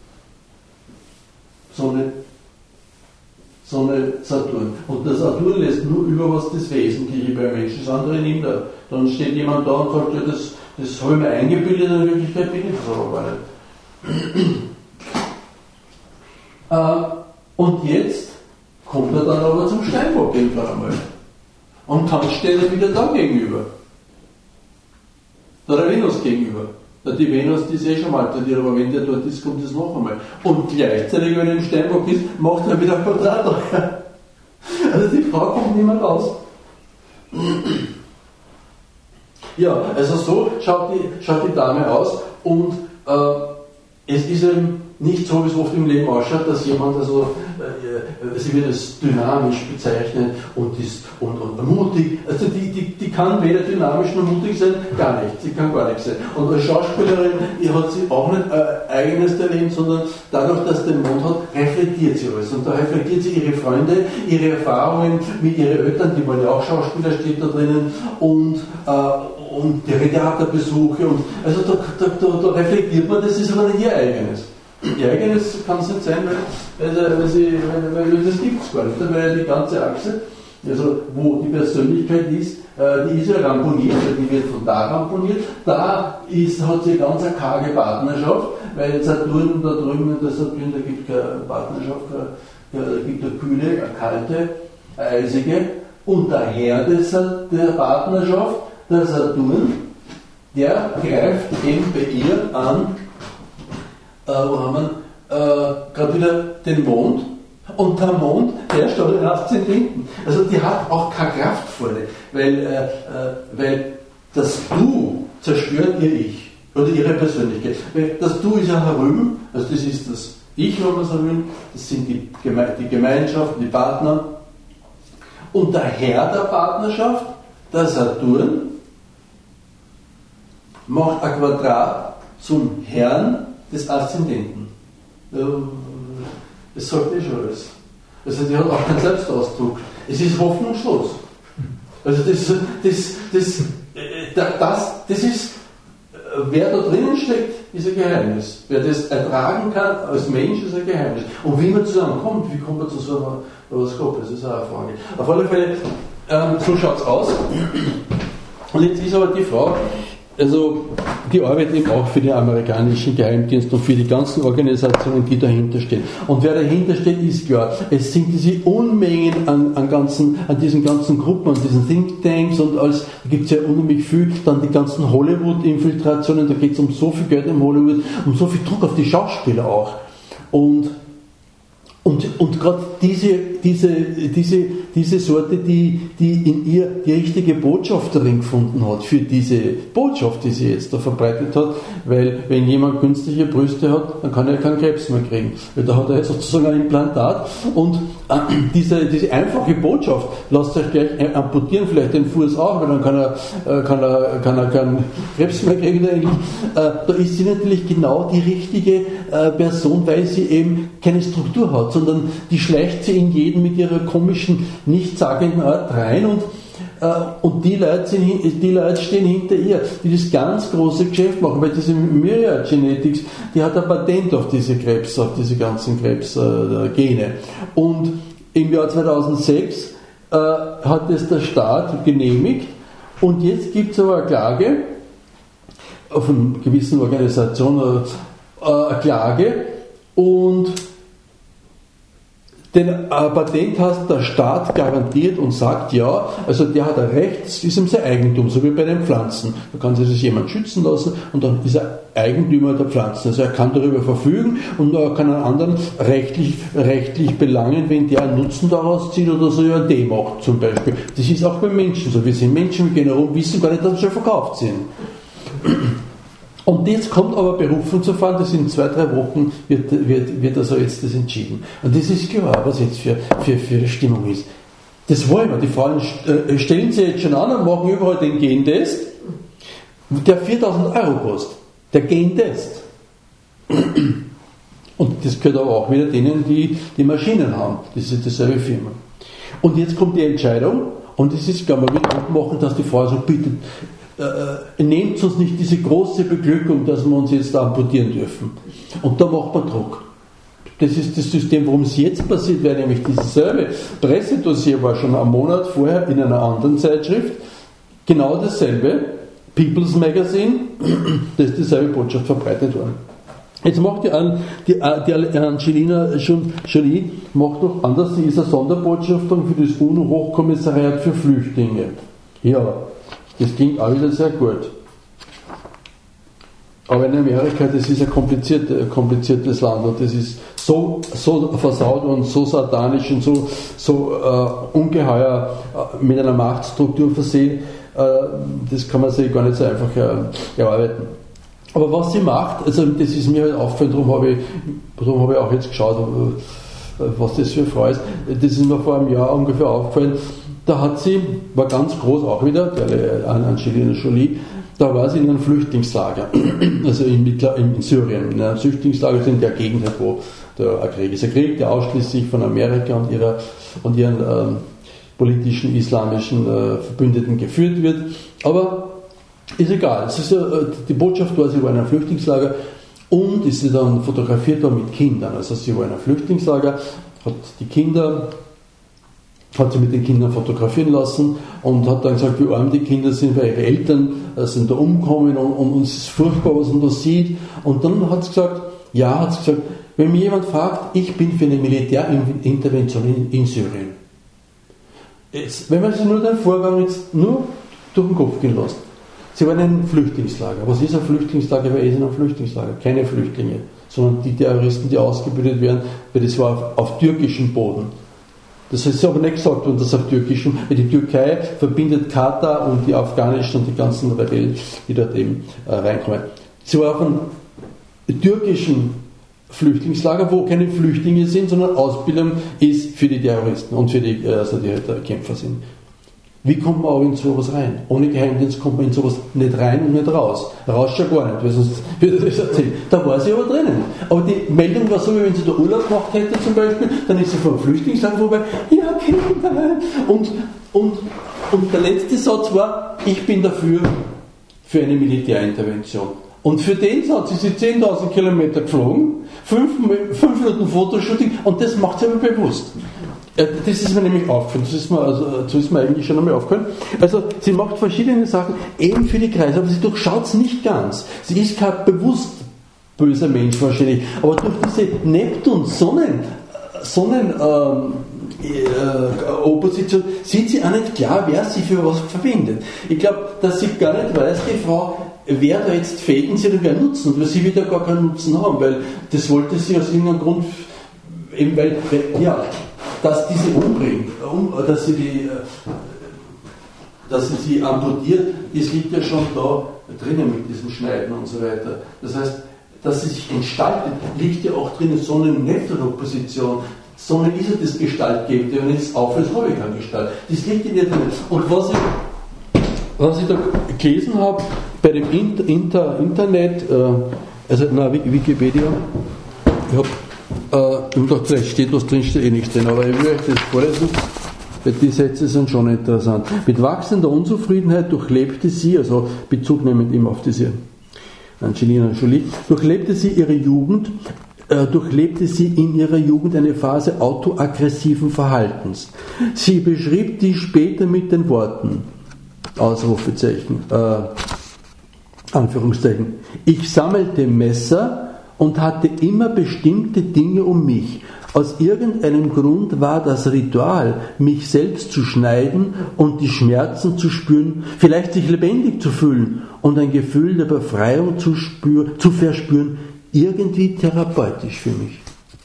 Sonne, Sonne, Saturn. Und der Saturn lässt nur über, was das Wesentliche beim Menschen, das andere nimmt er. Dann steht jemand da und sagt, ja, das, das habe ich mir eingebildet, in Wirklichkeit bin ich das aber gar nicht. Äh, und jetzt kommt er dann aber zum Steinbock irgendwann einmal. Und Kant steht er wieder da gegenüber. Da der Venus gegenüber. Die Venus, die ist eh schon malträtiert, aber wenn der dort ist, kommt es noch einmal. Und gleichzeitig, wenn er im Steinbock ist, macht er wieder Quadrat. Also die Frau kommt nicht mehr raus. Ja, also so schaut die, schaut die Dame aus und äh, es ist eben nicht so, wie es oft im Leben ausschaut, dass jemand, also, äh, sie wird als dynamisch bezeichnet und, ist, und, und mutig. Also die, die, die kann weder dynamisch noch mutig sein, gar nicht. Sie kann gar nichts sein. Und als Schauspielerin hat sie auch nicht äh, eigenes Talent, sondern dadurch, dass sie den Mond hat, reflektiert sie alles. Und da reflektiert sie ihre Freunde, ihre Erfahrungen mit ihren Eltern, die waren ja auch Schauspieler, steht da drinnen, und, äh, und ihre Theaterbesuche. Und, also da, da, da, da reflektiert man, das ist aber nicht ihr eigenes. Ihr eigenes kann es nicht sein, weil, weil, weil, sie, weil, weil das gibt es gar nicht, weil die ganze Achse, also wo die Persönlichkeit ist, äh, die ist ja ramponiert, die wird von da ramponiert, da ist, hat sie ganz eine karge Partnerschaft, weil Saturn da drüben, der Saturn, da gibt es keine Partnerschaft, da gibt es eine kühle, eine kalte, eine eisige, und der Herr des, der Partnerschaft, der Saturn, der greift eben bei ihr an, Äh, wo haben wir äh, gerade wieder den Mond, und der Mond, der steht in Aszendenten. Also die hat auch keine Kraftvolle, weil, äh, äh, weil das Du zerstört ihr Ich oder ihre Persönlichkeit. Weil das Du ist ja herüben, also das ist das Ich, wenn man so will, das sind die, Geme- die Gemeinschaften, die Partner, und der Herr der Partnerschaft, der Saturn, macht ein Quadrat zum Herrn des Aszendenten. Das sagt eh schon alles. Also die hat auch keinen Selbstausdruck. Es ist hoffnungslos. Also das, das, das, das, das ist, wer da drinnen steckt, ist ein Geheimnis. Wer das ertragen kann als Mensch, ist ein Geheimnis. Und wie man zusammenkommt, wie kommt man zu so einem Horoskop, das ist auch eine Frage. Auf alle Fälle, ähm, so schaut es aus. Und jetzt ist aber die Frage, also die arbeitet eben auch für den amerikanischen Geheimdienst und für die ganzen Organisationen, die dahinter stehen. Und wer dahinter steht, ist klar. Es sind diese Unmengen an, an, ganzen, an diesen ganzen Gruppen, an diesen Thinktanks und alles. Da gibt es ja unheimlich viel. Dann die ganzen Hollywood-Infiltrationen, da geht es um so viel Geld im Hollywood, um so viel Druck auf die Schauspieler auch. Und, und und gerade diese, diese, diese, diese Sorte, die, die in ihr die richtige Botschafterin gefunden hat für diese Botschaft, die sie jetzt da verbreitet hat, weil wenn jemand künstliche Brüste hat, dann kann er keinen Krebs mehr kriegen, weil da hat er jetzt sozusagen ein Implantat und äh, diese, diese einfache Botschaft, lasst euch gleich amputieren, vielleicht den Fuß auch, weil dann kann er, äh, kann er, kann er keinen Krebs mehr kriegen eigentlich. Äh, da ist sie natürlich genau die richtige äh, Person, weil sie eben keine Struktur hat, sondern die schleicht sie in jeden mit ihrer komischen, nichtssagenden Art rein und, äh, und die, Leute sind, die Leute stehen hinter ihr, die das ganz große Geschäft machen, weil diese Myriad Genetics, die hat ein Patent auf diese Krebs, auf diese ganzen Krebsgene. Äh, und im Jahr zweitausendsechs äh, hat es der Staat genehmigt und jetzt gibt es aber eine Klage auf einer gewissen Organisation, äh, eine Klage und den äh, Patent hat der Staat garantiert und sagt, ja, also der hat ein Recht, es ist ihm sein Eigentum, so wie bei den Pflanzen. Da kann sich das jemand schützen lassen und dann ist er Eigentümer der Pflanzen. Also er kann darüber verfügen und er kann einen anderen rechtlich, rechtlich belangen, wenn der einen Nutzen daraus zieht oder so eine Idee macht zum Beispiel. Das ist auch bei Menschen so. Wir sind Menschen, wir gehen herum, wissen gar nicht, dass sie schon verkauft sind. Und jetzt kommt aber Berufungsverfahren, das in zwei, drei Wochen wird, wird, wird also jetzt das entschieden. Und das ist klar, was jetzt für, für, für eine Stimmung ist. Das wollen wir. Die Frauen äh, stellen sich jetzt schon an und machen überall den Gentest, der viertausend Euro kostet. Der Gentest. Und das gehört aber auch wieder denen, die die Maschinen haben. Das ist dieselbe Firma. Und jetzt kommt die Entscheidung, und es ist, glaube ich, man wird machen, dass die Frau so bittet, Äh, nehmt uns nicht diese große Beglückung, dass wir uns jetzt amputieren dürfen. Und da macht man Druck. Das ist das System, worum es jetzt passiert, wäre nämlich dieses selbe Pressedossier war schon einen Monat vorher in einer anderen Zeitschrift, genau dasselbe, People's Magazine, da ist dieselbe Botschaft verbreitet worden. Jetzt macht die, die, die Angelina Jolie macht noch anders, sie ist eine Sonderbotschafterin für das UNO-Hochkommissariat für Flüchtlinge. Ja, das klingt auch wieder sehr gut. Aber in Amerika, das ist ein kompliziert, kompliziertes Land und das ist so, so versaut und so satanisch und so, so äh, ungeheuer äh, mit einer Machtstruktur versehen, äh, das kann man sich gar nicht so einfach äh, erarbeiten. Aber was sie macht, also das ist mir halt aufgefallen, darum habe ich, darum habe ich auch jetzt geschaut, äh, was das für eine Frau ist. Das ist mir vor einem Jahr ungefähr aufgefallen. Da hat sie, war ganz groß auch wieder, der Angelina Jolie, da war sie in einem Flüchtlingslager, also in, in Syrien, in einem Flüchtlingslager in der Gegend, wo der Krieg ist. Ein Krieg, der ausschließlich von Amerika und, ihrer, und ihren ähm, politischen, islamischen äh, Verbündeten geführt wird. Aber ist egal. Es ist, äh, die Botschaft war, sie war in einem Flüchtlingslager und ist sie dann fotografiert worden mit Kindern. Also sie war in einem Flüchtlingslager, hat die Kinder hat sie mit den Kindern fotografieren lassen und hat dann gesagt, wie arm die Kinder sind, weil ihre Eltern äh, sind da umgekommen und, und, und es ist furchtbar, was man da sieht. Und dann hat sie gesagt, ja, hat sie gesagt, wenn mir jemand fragt, ich bin für eine Militärintervention in, in Syrien. Jetzt, wenn man sich nur den Vorgang jetzt nur durch den Kopf gehen lässt. Sie waren in einem Flüchtlingslager. Was ist ein Flüchtlingslager? Wer ist in einem Flüchtlingslager? Keine Flüchtlinge, sondern die Terroristen, die ausgebildet werden, weil das war auf, auf türkischem Boden. Das ist aber nicht gesagt worden, dass auf türkischem, weil die Türkei verbindet Katar und die afghanischen und die ganzen Rebellen, die dort eben äh, reinkommen. Sie war auf einem türkischen Flüchtlingslager, wo keine Flüchtlinge sind, sondern Ausbildung ist für die Terroristen und für die, also die halt Kämpfer sind. Wie kommt man auch in sowas rein? Ohne Geheimdienst kommt man in sowas nicht rein und nicht raus. Raus schon gar nicht, weil sonst würde ich das erzählen. Da war sie aber drinnen. Aber die Meldung war so, wie wenn sie da Urlaub gemacht hätte zum Beispiel, dann ist sie vor dem Flüchtlingslager vorbei, ja Kinder, und, und, und der letzte Satz war, ich bin dafür, für eine Militärintervention. Und für den Satz ist sie zehntausend Kilometer geflogen, fünf, fünf Minuten Fotoshooting, und das macht sie aber bewusst. Das ist mir nämlich aufgefallen, das ist mir, also, das ist mir eigentlich schon einmal aufgefallen. Also sie macht verschiedene Sachen, eben für die Kreise, aber sie durchschaut es nicht ganz. Sie ist kein bewusst böser Mensch wahrscheinlich, aber durch diese Neptun-Sonnen, Sonnen, ähm, äh, Opposition sieht sie auch nicht klar, wer sie für was verwendet. Ich glaube, dass sie gar nicht weiß, die Frau, wer da jetzt Fäden sie oder wer Nutzen, weil sie wird ja gar keinen Nutzen haben, weil das wollte sie aus irgendeinem Grund eben weil, weil, ja, dass diese umbringt, um, dass sie die, dass sie sie amputiert, das liegt ja schon da drinnen mit diesem Schneiden und so weiter. Das heißt, dass sie sich entstaltet, liegt ja auch drinnen so eine Netto-Position. So eine ist ja das Gestaltgebende, wenn ich es auflöse, habe ich keine Gestalt. Das liegt in ihr drin. Und was ich, was ich da gelesen habe, bei dem Inter, Inter, Internet, äh, also na, Wikipedia, ich habe äh, gedacht, vielleicht steht was drin, steht eh nichts drin, aber ich will euch das vorlesen, weil die Sätze sind schon interessant. Mit wachsender Unzufriedenheit durchlebte sie, also Bezug nehmend immer auf diese Angelina Jolie, durchlebte sie ihre Jugend, äh, durchlebte sie in ihrer Jugend eine Phase autoaggressiven Verhaltens. Sie beschrieb die später mit den Worten, Ausrufezeichen, äh, Anführungszeichen, ich sammelte Messer und hatte immer bestimmte Dinge um mich. Aus irgendeinem Grund war das Ritual, mich selbst zu schneiden und die Schmerzen zu spüren, vielleicht sich lebendig zu fühlen und ein Gefühl der Befreiung zu, spür, zu verspüren, irgendwie therapeutisch für mich.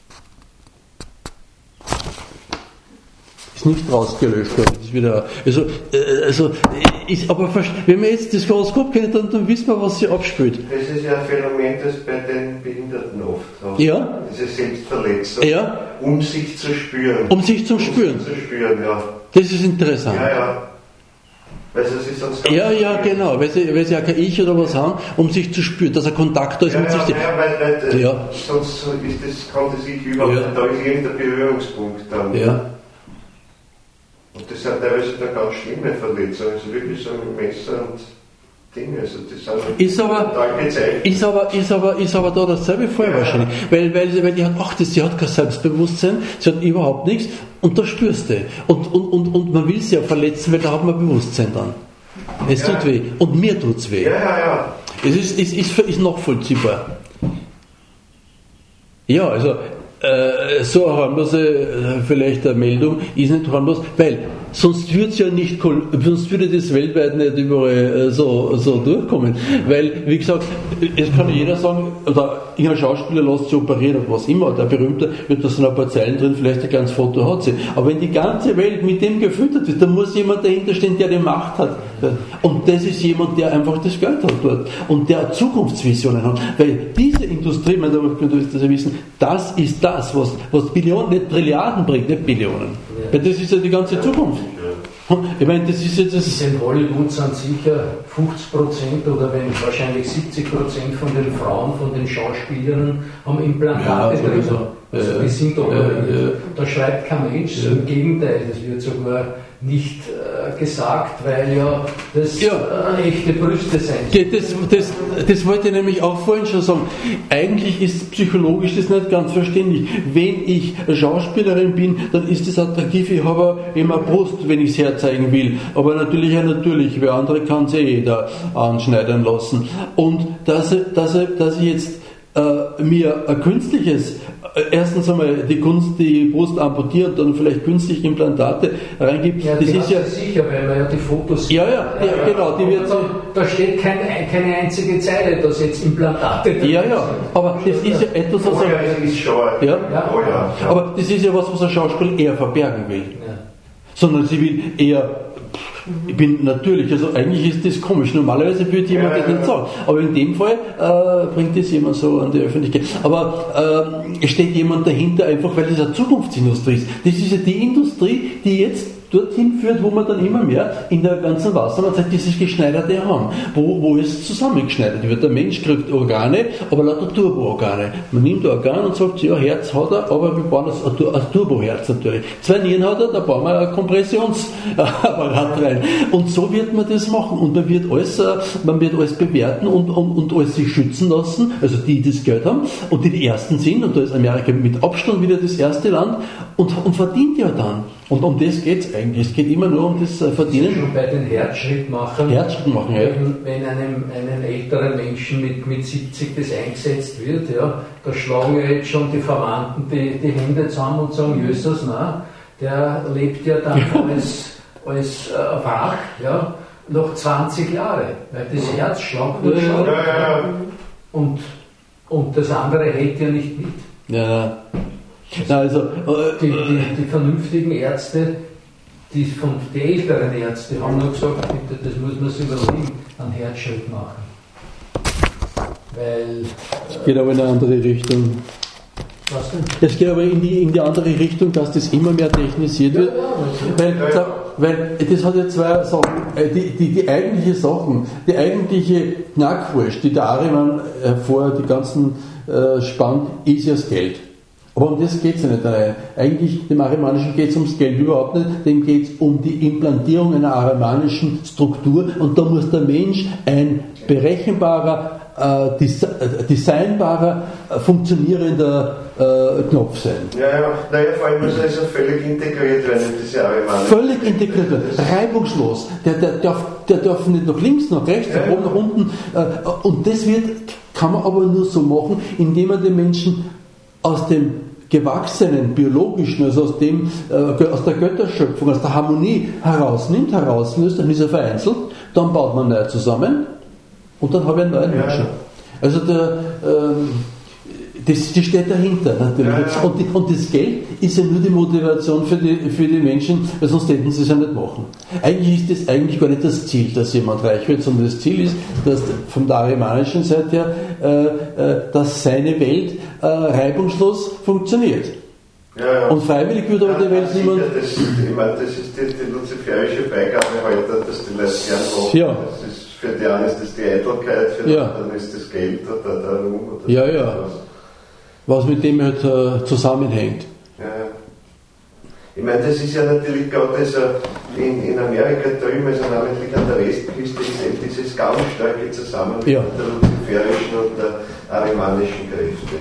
Ist nicht rausgelöscht, ist wieder, also, äh, also ist, aber wenn wir jetzt das Horoskop kennen, dann, dann wissen wir, was sie abspielt. Das ist ja ein Phänomen, das bei den Behinderten oft haben. Ja. Diese Selbstverletzung, ja. um sich zu spüren. Um sich zu spüren. Um sich zu spüren, ja. Das ist interessant. Ja, ja. Weil sie sich sonst ja, ja, genau, weil sie, weil sie ja kein Ich oder was haben, um sich zu spüren, dass ein Kontakt da ist ja, mit ja, sich. Ja, weil, weil ja. sonst ist das, kann das sich überhaupt, ja. da ist irgendein Berührungspunkt dann. Ja. Und das sind teilweise dann ganz schlimme Verletzungen, also wirklich so ein Messer und Dinge, also das sind ist aber, ist aber, ist aber, ist aber da dasselbe Fall ja. wahrscheinlich, weil, weil, weil die hat, ach, das, sie hat kein Selbstbewusstsein, sie hat überhaupt nichts und da spürst du. Und, und, und, und man will sie ja verletzen, weil da hat man Bewusstsein dann. Es ja. tut weh. Und mir tut's weh. Ja, ja, ja. Es ist, ist, ist, ist nachvollziehbar. Ja, also, Äh, so eine harmlose, äh, vielleicht eine Meldung, ist nicht harmlos, weil sonst würde es ja nicht, sonst würde das weltweit nicht überall äh, so, so durchkommen. Weil, wie gesagt, es kann jeder sagen, oder irgendein Schauspieler lässt sich operieren oder was immer, der Berühmte wird da so ein paar Zeilen drin, vielleicht ein kleines Foto hat sie. Aber wenn die ganze Welt mit dem gefüttert wird, dann muss jemand dahinter stehen, der die Macht hat. Und das ist jemand, der einfach das Geld hat dort und der Zukunftsvisionen hat. Weil diese Industrie, man muss das ja wissen, das ist das, was, was Billionen, nicht Trilliarden bringt, nicht Billionen. Weil das ist ja die ganze Zukunft. Ich meine, das ist jetzt das. In Hollywood sind sicher fünfzig Prozent oder wenn wahrscheinlich siebzig Prozent von den Frauen, von den Schauspielerinnen haben Implantate ja, drin. also, Also die sind operiert. Ja, ja. Da schreibt kein Mensch, ja. Im Gegenteil, das wird sogar nicht äh, gesagt, weil ja das ja. Äh, echte Brüste sein sollen. Das, das, das wollte ich nämlich auch vorhin schon sagen. Eigentlich ist psychologisch das nicht ganz verständlich. Wenn ich Schauspielerin bin, dann ist das attraktiv. Ich habe immer Brust, wenn ich es herzeigen will. Aber natürlich ja natürlich, weil andere kann es ja jeder anschneiden lassen. Und dass, dass, dass ich jetzt äh, mir ein künstliches erstens einmal die Kunst, die Brust amputiert und dann vielleicht künstliche Implantate reingibt. Ja, das ist ja sicher, weil man ja die Fotos sieht. Ja, ja, ja, ja genau. Die wird da, da steht kein, keine einzige Zeile, dass jetzt Implantate drin Ja, ja, aber das ist ja etwas, was oh, ja, das ist schon. Ja? Ja. Oh, ja. Aber das ist ja was, was ein Schauspieler eher verbergen will. Ja. Sondern sie will eher, ich bin natürlich, also eigentlich ist das komisch, normalerweise würde jemand ja, das nicht sagen, aber in dem Fall äh, bringt das jemand so an die Öffentlichkeit. Aber äh, steht jemand dahinter einfach, weil das eine Zukunftsindustrie ist. Das ist ja die Industrie, die jetzt dorthin führt, wo man dann immer mehr in der ganzen Wassermann-Zeit dieses Geschneiderte haben, wo, wo es zusammengeschneidert wird. Der Mensch kriegt Organe, aber lauter Turbo-Organe. Man nimmt ein Organ und sagt, ja, Herz hat er, aber wir bauen das, ein Turbo-Herz natürlich. Zwei Nieren hat er, da bauen wir ein Kompressionsapparat rein. Und so wird man das machen. Und man wird alles, man wird alles bewerten und, und, und alles sich schützen lassen, also die, die das Geld haben und die die Ersten sind, und da ist Amerika mit Abstand wieder das erste Land und, und verdient ja dann. Und um das geht es eigentlich. Es geht immer nur um das Verdienen. Schon bei den Herzschrittmachern. Herzschrittmachern, ja. Wenn, wenn einem, einem älteren Menschen mit, mit siebzig das eingesetzt wird, ja, da schlagen ja jetzt schon die Verwandten die, die Hände zusammen und sagen, Jösses, na, der lebt ja dann ja. als, als äh, Wach, ja, noch zwanzig Jahre. Weil das Herz schlagt nur schon. Ja, ja, ja. Und, und das andere hält ja nicht mit. Ja. Na, also, äh, die, die, die vernünftigen Ärzte, die, von, die älteren Ärzte haben nur gesagt, bitte, das muss man sich überlegen, einen Herzschritt machen. Weil. Es geht aber in eine andere Richtung. Was denn? Es geht aber in die, in die andere Richtung, dass das immer mehr technisiert wird. Ja, ja, weil, ja, ja. weil das hat ja zwei Sachen. Die, die, die eigentliche Sachen, die eigentliche Knackwurst, die der Ariman vor die ganzen äh, spannt, ist ja das Geld. Aber um das geht es ja nicht allein. Eigentlich, dem Arimanischen geht es ums Geld überhaupt nicht, dem geht es um die Implantierung einer arimanischen Struktur und da muss der Mensch ein berechenbarer, äh, des, äh, designbarer, äh, funktionierender äh, Knopf sein. Ja, ja, naja, vor allem muss er also völlig integriert werden in diese Arimanische. Völlig integriert werden, reibungslos. Der, der, darf, der darf nicht nach links, nach rechts, ja, nach oben, nach unten. Äh, und das wird, kann man aber nur so machen, indem man den Menschen aus dem gewachsenen, biologischen, also aus, dem, äh, aus der Götterschöpfung, aus der Harmonie herausnimmt, herauslöst, dann ist er vereinzelt, dann baut man neu zusammen und dann habe ich einen neuen ja. Menschen. Also der, ähm, das, das steht dahinter natürlich. Ja, ja. Und, die, und das Geld ist ja nur die Motivation für die, für die Menschen, weil sonst hätten sie es ja nicht machen. Eigentlich ist das eigentlich gar nicht das Ziel, dass jemand reich wird, sondern das Ziel ist, dass von der arimanischen Seite her, äh, äh, dass seine Welt äh, reibungslos funktioniert. Ja, ja. Und freiwillig würde aber ja, die Welt niemand. Das, ich meine, das ist die, die luziferische Beigabe heute, dass die Leute gern machen. Ja. Das ist, für die einen ist das die Eitelkeit, für die Ja. anderen ist das Geld oder der Ruhm. Oder Ja, ja. Was mit dem halt äh, zusammenhängt. Ja. Ich meine, das ist ja natürlich gerade so in, in Amerika drüben, also namentlich an der Westküste, ist eben dieses ganz starke Zusammenhang ja. der luziferischen und der arimanischen Kräfte.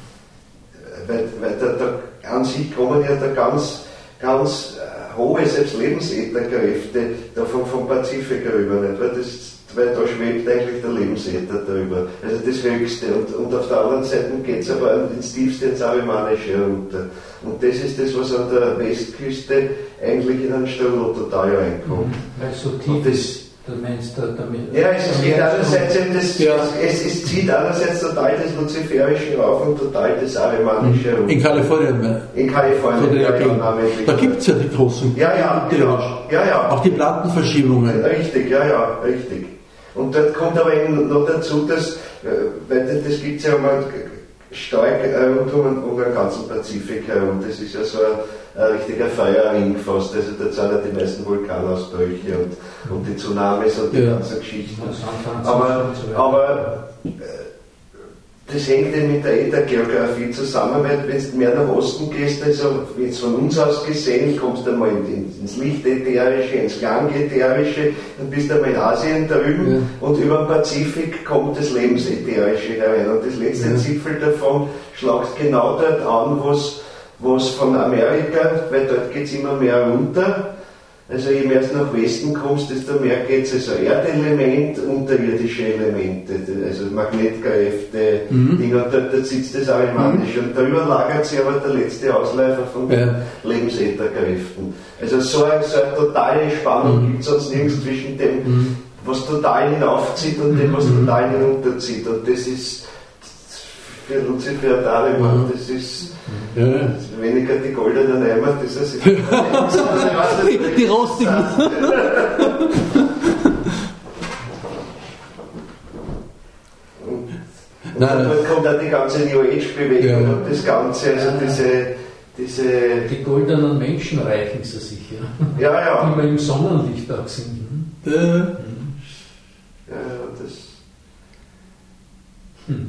Weil, weil da, da an sich kommen ja da ganz, ganz äh, hohe, selbst Lebensätherkräfte davon vom Pazifik rüber, nicht? Weil, das, weil da schwebt eigentlich der Lebensäther darüber. Also das Höchste. Und, und auf der anderen Seite geht es aber ins Tiefste, ins Arimanische runter. Und das ist das, was an der Westküste eigentlich in einen Strudel total reinkommt. Weil so tief ist. Du meinst, da, damit ja, es, es geht einerseits das, ja. es, es, es zieht einerseits total das Luziferische rauf und total das Arimanische runter. In Kalifornien, In Kalifornien, ja, ja, da gibt es ja die großen. Ja, ja, genau. Ja, ja. Auch die Plattenverschiebungen. Richtig, ja, ja, richtig. Und dort kommt aber eben noch dazu, dass, weil das gibt es ja mal stark rund um, um den ganzen Pazifik herum. Das ist ja so ein, ein richtiger Feuerring fast. Also da sind ja die meisten Vulkanausbrüche und, und die Tsunamis und die ja. ganzen Geschichten. Aber, aber das hängt eben mit der Äthergeografie zusammen, weil wenn du mehr nach Osten gehst, also jetzt von uns aus gesehen, kommst du einmal ins Lichtätherische, ins Klangätherische, dann bist du einmal in Asien drüben ja. und über den Pazifik kommt das Lebensätherische herein. Und das letzte ja. Zipfel davon schlagt genau dort an, wo es von Amerika, weil dort geht es immer mehr runter. Also je mehr du nach Westen kommst, desto mehr geht es also Erdelement, unterirdische Elemente, also Magnetkräfte, mhm. Dinge, und dort, dort sitzt das Arimanische. Mhm. Und darüber lagert sich aber der letzte Ausläufer von den ja. Lebensätherkräften. Also so eine, so eine totale Spannung mhm. gibt es sonst nirgends zwischen dem, mhm. was total hinaufzieht und dem, was mhm. total hinunterzieht. Und das ist für Luzifer und Ariman, das ist ja. weniger die goldenen Eimer, das ist die, die rostigen. Und, und dann kommt auch die ganze New Age-Bewegung ja. und das Ganze, also diese, diese. Die goldenen Menschen reichen sie sich, ja. Ja, ja. Die wir im Sonnenlicht auch sind. Ja, ja, das. Hm.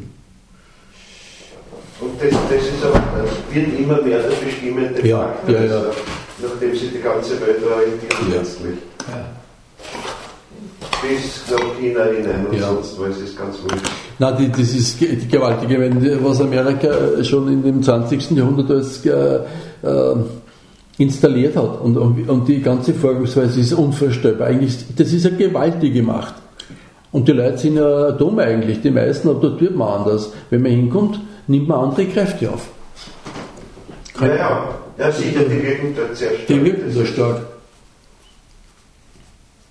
Und das, das ist auch, wird immer mehr der bestimmende ja, Faktor, ja, ja. Also, nachdem sich die ganze Welt orientiert ja. letztlich. Ja. Bis nach China hinein und ja. sonst wo ist es ganz wurscht. Nein, die, das ist die gewaltige, wenn, was Amerika schon in dem zwanzigsten Jahrhundert als äh, äh, installiert hat und, und, und die ganze Vorgehensweise ist unvorstellbar. Eigentlich, das ist eine gewaltige Macht. Und die Leute sind ja dumm eigentlich, die meisten, aber dort wird man anders. Wenn man hinkommt, nimmt man andere Kräfte auf. Kann ja, ja, ja, sicher, die wirken dort sehr stark. Die wirken sehr stark.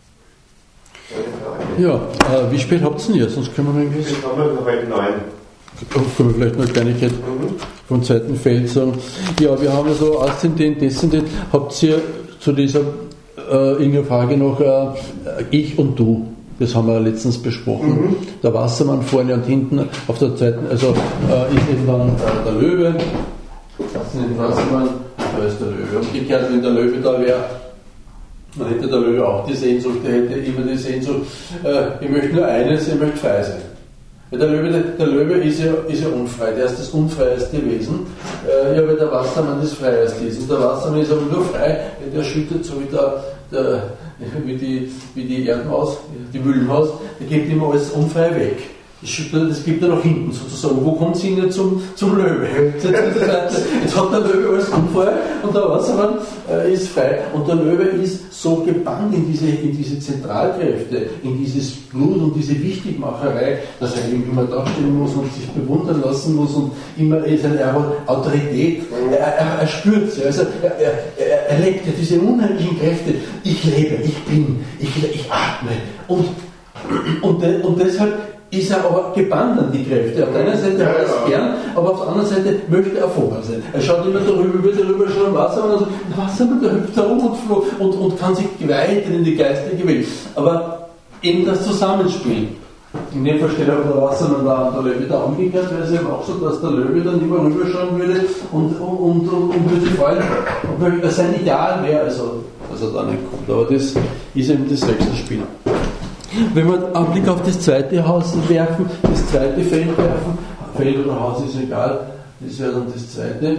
Ja, äh, wie spät habt ihr denn hier? Sonst können wir noch Wir haben noch halb neun. Können wir vielleicht noch eine Kleinigkeit vom zweiten Feld sagen. Ja, wir haben also Aszendent, Deszendent. Habt ihr zu dieser äh, irgendeine Frage noch äh, ich und du? Das haben wir letztens besprochen. Mhm. Der Wassermann vorne und hinten auf der zweiten, also äh, ist eben dann äh, der Löwe. Das ist der Wassermann, da ist der Löwe. Umgekehrt, wenn der Löwe da wäre, dann hätte der Löwe auch die Sehnsucht, der hätte immer die Sehnsucht, äh, ich möchte nur eines, ich möchte frei sein. Weil der Löwe, der, der Löwe ist, ja, ist ja unfrei, der ist das unfreieste Wesen. Äh, ja, weil der Wassermann das freieste ist. Und der Wassermann ist aber nur frei, der schüttet so wie, der, der, wie, die, wie die Erdmaus, die Müllmaus, der gibt immer alles unfrei weg. Das, schüttet, das gibt er nach hinten sozusagen. Wo kommt sie hin zum, zum Löwe? Jetzt hat der Löwe alles unfrei und der Wassermann äh, ist frei. Und der Löwe ist so gebannt in diese, in diese Zentralkräfte, in dieses Blut und diese Wichtigmacherei, dass er eben immer dastehen muss und sich bewundern lassen muss und immer ist eine Autorität. Er, er, er spürt sie, also er, er, er lebt ja diese unheimlichen Kräfte. Ich lebe, ich bin, ich, ich atme. Und, und, und deshalb ist er aber gebannt an die Kräfte. Auf der einen Seite hat er es gern, aber auf der anderen Seite möchte er vorher sein. Er schaut immer darüber, wird darüber schon am Wassermann und sagt, der Wassermann, der hüpft herum und, und, und kann sich weiten in die geistige Welt. Aber eben das Zusammenspiel. In dem Fall steht auch der Wassermann da und der Löwe da umgekehrt, wäre es eben auch so, dass der Löwe dann immer rüberschauen würde und, und, und, und würde sich freuen, ob sein Ideal wäre, also, dass er da nicht kommt. Aber das ist eben das Wechselspiel. Wenn wir einen Blick auf das zweite Haus werfen, das zweite Feld werfen, Feld oder Haus ist egal, das wäre dann das zweite,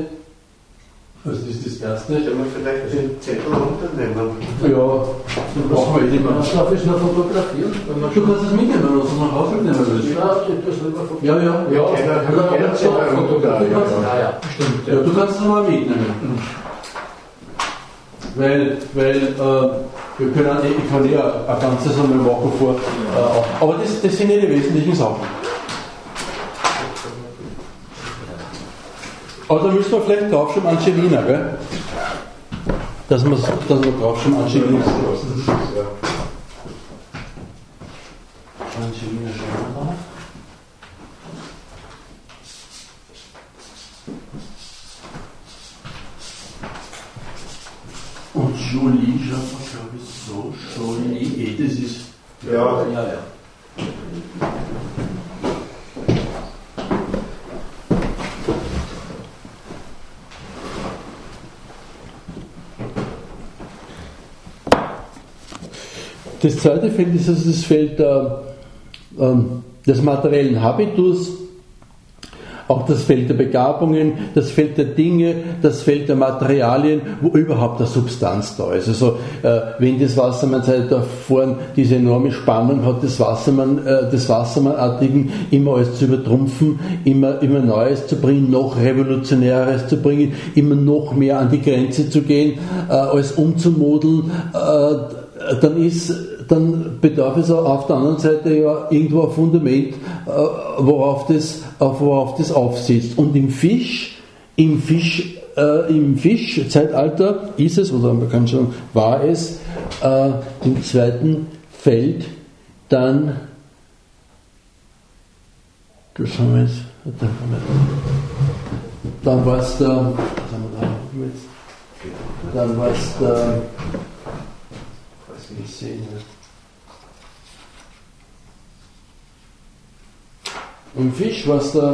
also das ist das erste. Sollen wir vielleicht den Zettel runternehmen? Ja, dann brauchen wir immer. Was darf ich noch fotografieren? Du kannst das mitnehmen, wenn du es nach Hause nehmen willst. Ja, ja, ja. Ja, ja, fotografieren. Ja, ja, stimmt. Ja, du kannst es mal mitnehmen. Weil, weil äh, wir können, ich kann ja ein ganzes einmal machen vor, äh, aber das, das sind ja die wesentlichen Sachen. Aber da müssen wir vielleicht draufschreiben Angelina, gell? Dass wir, dass wir draufschreiben Angelina. Angelina schreiben wir drauf. Und Jolie, schaut man glaube ich so, Jolie, eh, das ist. Ja, ja, ja. Das zweite Feld ist also das Feld der, ähm, des materiellen Habitus, auch das Feld der Begabungen, das Feld der Dinge, das Feld der Materialien, wo überhaupt eine Substanz da ist. Also äh, wenn das Wassermann seit da vorn diese enorme Spannung hat, das Wassermann, äh, das Wassermannartigen immer alles zu übertrumpfen, immer, immer Neues zu bringen, noch Revolutionäres zu bringen, immer noch mehr an die Grenze zu gehen, äh, alles umzumodeln, äh, dann ist dann bedarf es auf der anderen Seite ja irgendwo ein Fundament, worauf das, worauf das aufsitzt. Und im Fisch, im Fisch, äh, im Fischzeitalter ist es, oder man kann schon, war es, äh, im zweiten Feld dann, das haben wir jetzt, dann war es der, was haben wir da jetzt, dann war es der, ich sehe nicht. Im Fisch war es der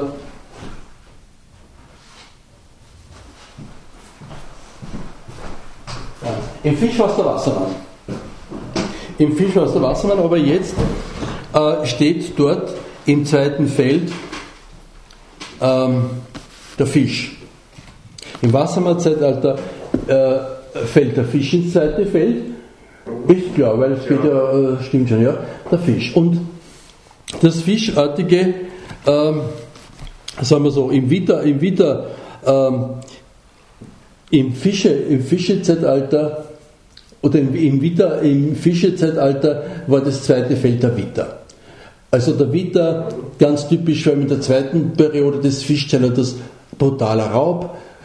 ja, im Fisch war es der Wassermann. Im Fisch war es der Wassermann, aber jetzt äh, steht dort im zweiten Feld ähm, der Fisch. Im Wassermann-Zeitalter äh, fällt der Fisch ins zweite Feld. Ist klar, weil es geht ja, äh, stimmt schon, ja, der Fisch. Und das Fischartige, ähm, sagen wir so, im Vita, im Vita, ähm, im Fische, im Fischezeitalter oder im, im Vita, im Fischezeitalter war das zweite Feld der Vita. Also der Vita, ganz typisch, weil in der zweiten Periode des Fischzeitalters brutaler Raub,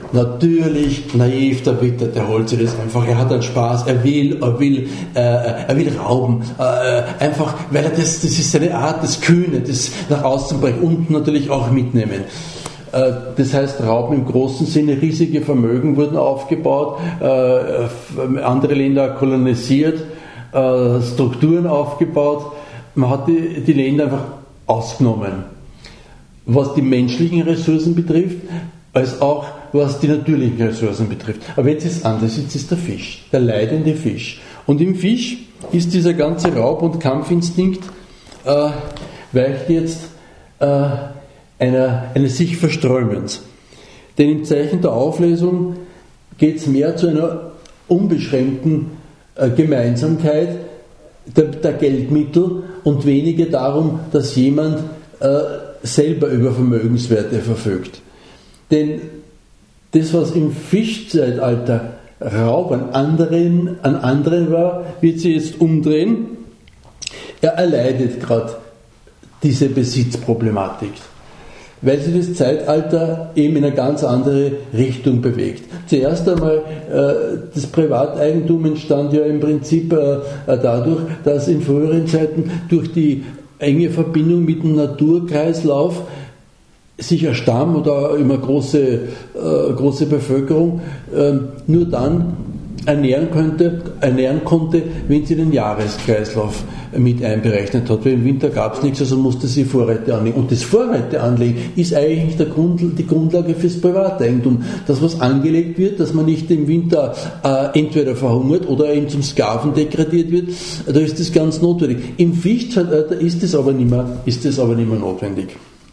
Natürlich, naiv, der Witter, der holt sich das einfach, er hat einen Spaß, er will, er will, äh, er will rauben, äh, einfach, weil er das, das ist seine Art, das Kühne, das nach außen bringen und natürlich auch mitnehmen. Äh, das heißt, Rauben im großen Sinne, riesige Vermögen wurden aufgebaut, äh, andere Länder kolonisiert, äh, Strukturen aufgebaut, man hat die, die Länder einfach ausgenommen, was die menschlichen Ressourcen betrifft, als auch was die natürlichen Ressourcen betrifft. Aber jetzt ist es anders, jetzt ist der Fisch, der leidende Fisch. Und im Fisch ist dieser ganze Raub- und Kampfinstinkt äh, weicht jetzt äh, einer, eines sich Verströmens. Denn im Zeichen der Auflösung geht es mehr zu einer unbeschränkten äh, Gemeinsamkeit der, der Geldmittel und weniger darum, dass jemand äh, selber über Vermögenswerte verfügt. Denn das, was im Fischzeitalter Raub an anderen, an anderen war, wird sich jetzt umdrehen. Er erleidet gerade diese Besitzproblematik, weil sich das Zeitalter eben in eine ganz andere Richtung bewegt. Zuerst einmal, äh, das Privateigentum entstand ja im Prinzip äh, dadurch, dass in früheren Zeiten durch die enge Verbindung mit dem Naturkreislauf sich ein Stamm oder immer große, äh, große Bevölkerung äh, nur dann ernähren könnte, ernähren konnte, wenn sie den Jahreskreislauf mit einberechnet hat. Weil im Winter gab es nichts, also musste sie Vorräte anlegen. Und das Vorräte anlegen ist eigentlich der Grund, die Grundlage fürs Privateigentum. Das, was angelegt wird, dass man nicht im Winter äh, entweder verhungert oder eben zum Sklaven degradiert wird, da ist das ganz notwendig. Im Fischzeitalter ist das aber nicht mehr, ist das aber nicht mehr notwendig.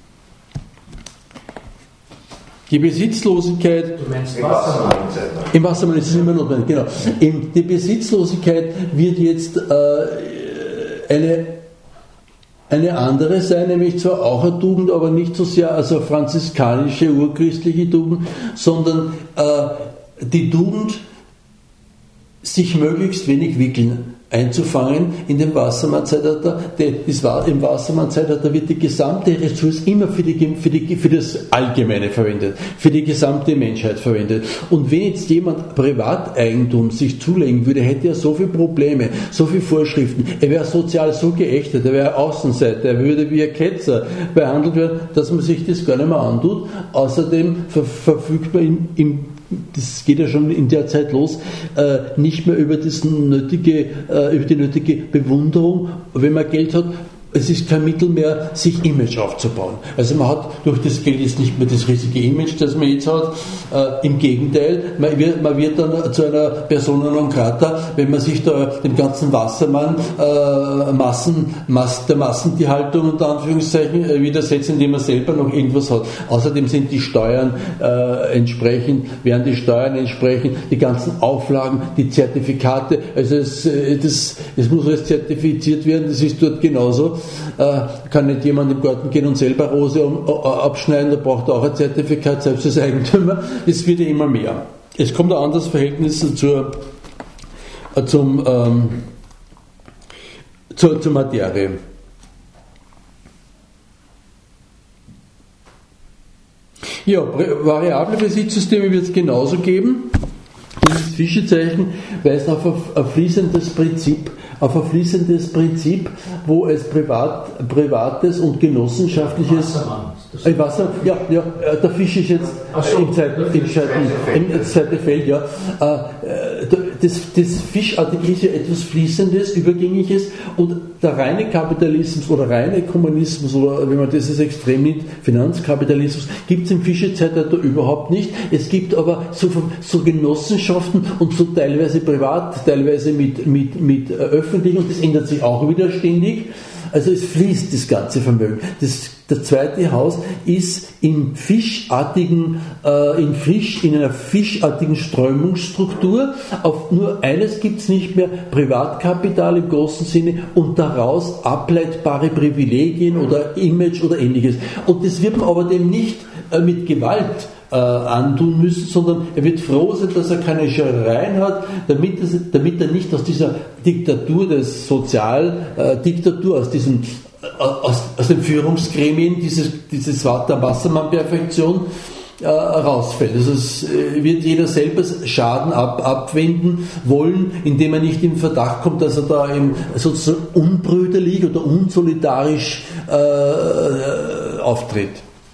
Die Besitzlosigkeit. Du meinst Wassermann? Im Wassermann ist es nicht mehr notwendig, genau. Die Besitzlosigkeit wird jetzt äh, eine, eine andere sein, nämlich zwar auch eine Tugend, aber nicht so sehr als eine franziskanische, urchristliche Tugend, sondern äh, die Tugend, sich möglichst wenig Wickeln einzufangen in dem Wassermann-Zeitalter. Im Wassermann-Zeitalter wird die gesamte Ressource immer für, die, für, die, für das Allgemeine verwendet, für die gesamte Menschheit verwendet. Und wenn jetzt jemand Privateigentum sich zulegen würde, hätte er so viele Probleme, so viele Vorschriften, er wäre sozial so geächtet, er wäre Außenseiter, er würde wie ein Ketzer behandelt werden, dass man sich das gar nicht mehr antut. Außerdem ver, verfügt man im, im das geht ja schon in der Zeit los, äh, nicht mehr über, das nötige, äh, über die nötige Bewunderung, wenn man Geld hat. Es ist kein Mittel mehr, sich Image aufzubauen. Also man hat durch das Geld jetzt nicht mehr das riesige Image, das man jetzt hat. Äh, Im Gegenteil, man wird, man wird dann zu einer Persona non grata, wenn man sich da dem ganzen Wassermann äh, Massen, Mass, der Massentierhaltung unter Anführungszeichen äh, widersetzt, indem man selber noch irgendwas hat. Außerdem sind die Steuern äh, entsprechend, werden die Steuern entsprechend, die ganzen Auflagen, die Zertifikate, also es, äh, das, es muss alles zertifiziert werden, das ist dort genauso. Äh, kann nicht jemand im Garten gehen und selber Rose um, uh, abschneiden, da braucht er auch ein Zertifikat, selbst als Eigentümer. Es wird ja immer mehr. Es kommt ein anderes Verhältnis zur, äh, zum, ähm, zur, zur Materie. Ja, variable Besitzsysteme wird es genauso geben. Dieses Fischezeichen weist auf ein fließendes Prinzip, auf ein fließendes Prinzip, wo es privat, privates und genossenschaftliches. Wassermann. Ein Wasser, ja, ja, der Fisch ist jetzt so, im, Zeit, im, Scheiten, im zweiten Feld, ja. Das, das Fischartige ist ja etwas Fließendes, Übergängiges und der reine Kapitalismus oder reine Kommunismus oder wenn man das als extrem nimmt, Finanzkapitalismus, gibt es im Fischezeitalter überhaupt nicht. Es gibt aber so, so Genossenschaften und so teilweise privat, teilweise mit, mit, mit öffentlich und das ändert sich auch wieder ständig. Also es fließt das ganze Vermögen. Das, das zweite Haus ist in fischartigen, äh, in, Fisch, in einer fischartigen Strömungsstruktur. Auf nur eines gibt es nicht mehr, Privatkapital im großen Sinne und daraus ableitbare Privilegien oder Image oder ähnliches. Und das wird man aber dem nicht äh, mit Gewalt Äh, antun müssen, sondern er wird froh sein, dass er keine Scherereien hat, damit, es, damit er nicht aus dieser Diktatur, des Sozialdiktatur, äh, aus diesem äh, aus, aus den Führungsgremien, dieses, dieses der Wassermann-Perfektion äh, rausfällt. Also es äh, wird jeder selber Schaden ab, abwenden wollen, indem er nicht in Verdacht kommt, dass er da eben sozusagen unbrüderlich oder unsolidarisch äh, auftritt.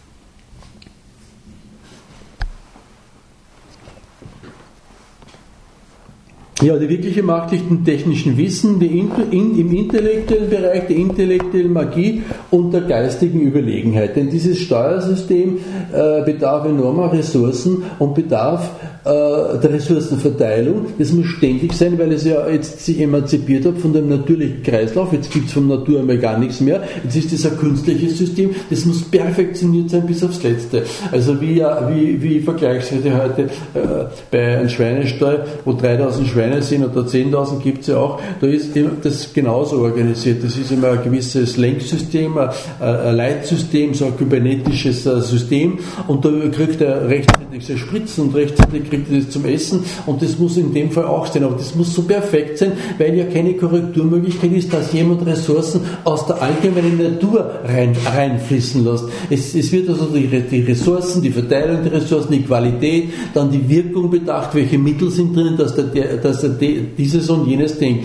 Ja, die wirkliche Macht liegt im technischen Wissen, die in, in, im intellektuellen Bereich, der intellektuellen Magie und der geistigen Überlegenheit. Denn dieses Steuersystem äh, bedarf enormer Ressourcen und bedarf äh, der Ressourcenverteilung. Das muss ständig sein, weil es ja jetzt sich emanzipiert hat von dem natürlichen Kreislauf. Jetzt gibt es von Natur einmal gar nichts mehr. Jetzt ist das ein künstliches System. Das muss perfektioniert sein bis aufs Letzte. Also wie, wie, wie Vergleichswerte heute äh, bei einem Schweinestall, wo dreitausend Schweine sind oder zehntausend gibt es ja auch, da ist das genauso organisiert. Das ist immer ein gewisses Lenksystem, ein, ein Leitsystem, so ein kybernetisches System und da kriegt er rechtzeitig seine Spritzen und rechtzeitig kriegt er das zum Essen und das muss in dem Fall auch sein, aber das muss so perfekt sein, weil ja keine Korrekturmöglichkeit ist, dass jemand Ressourcen aus der allgemeinen Natur rein, reinfließen lässt. Es, es wird also die, die Ressourcen, die Verteilung der Ressourcen, die Qualität, dann die Wirkung bedacht, welche Mittel sind drin, dass der, der dass er dieses und jenes denkt.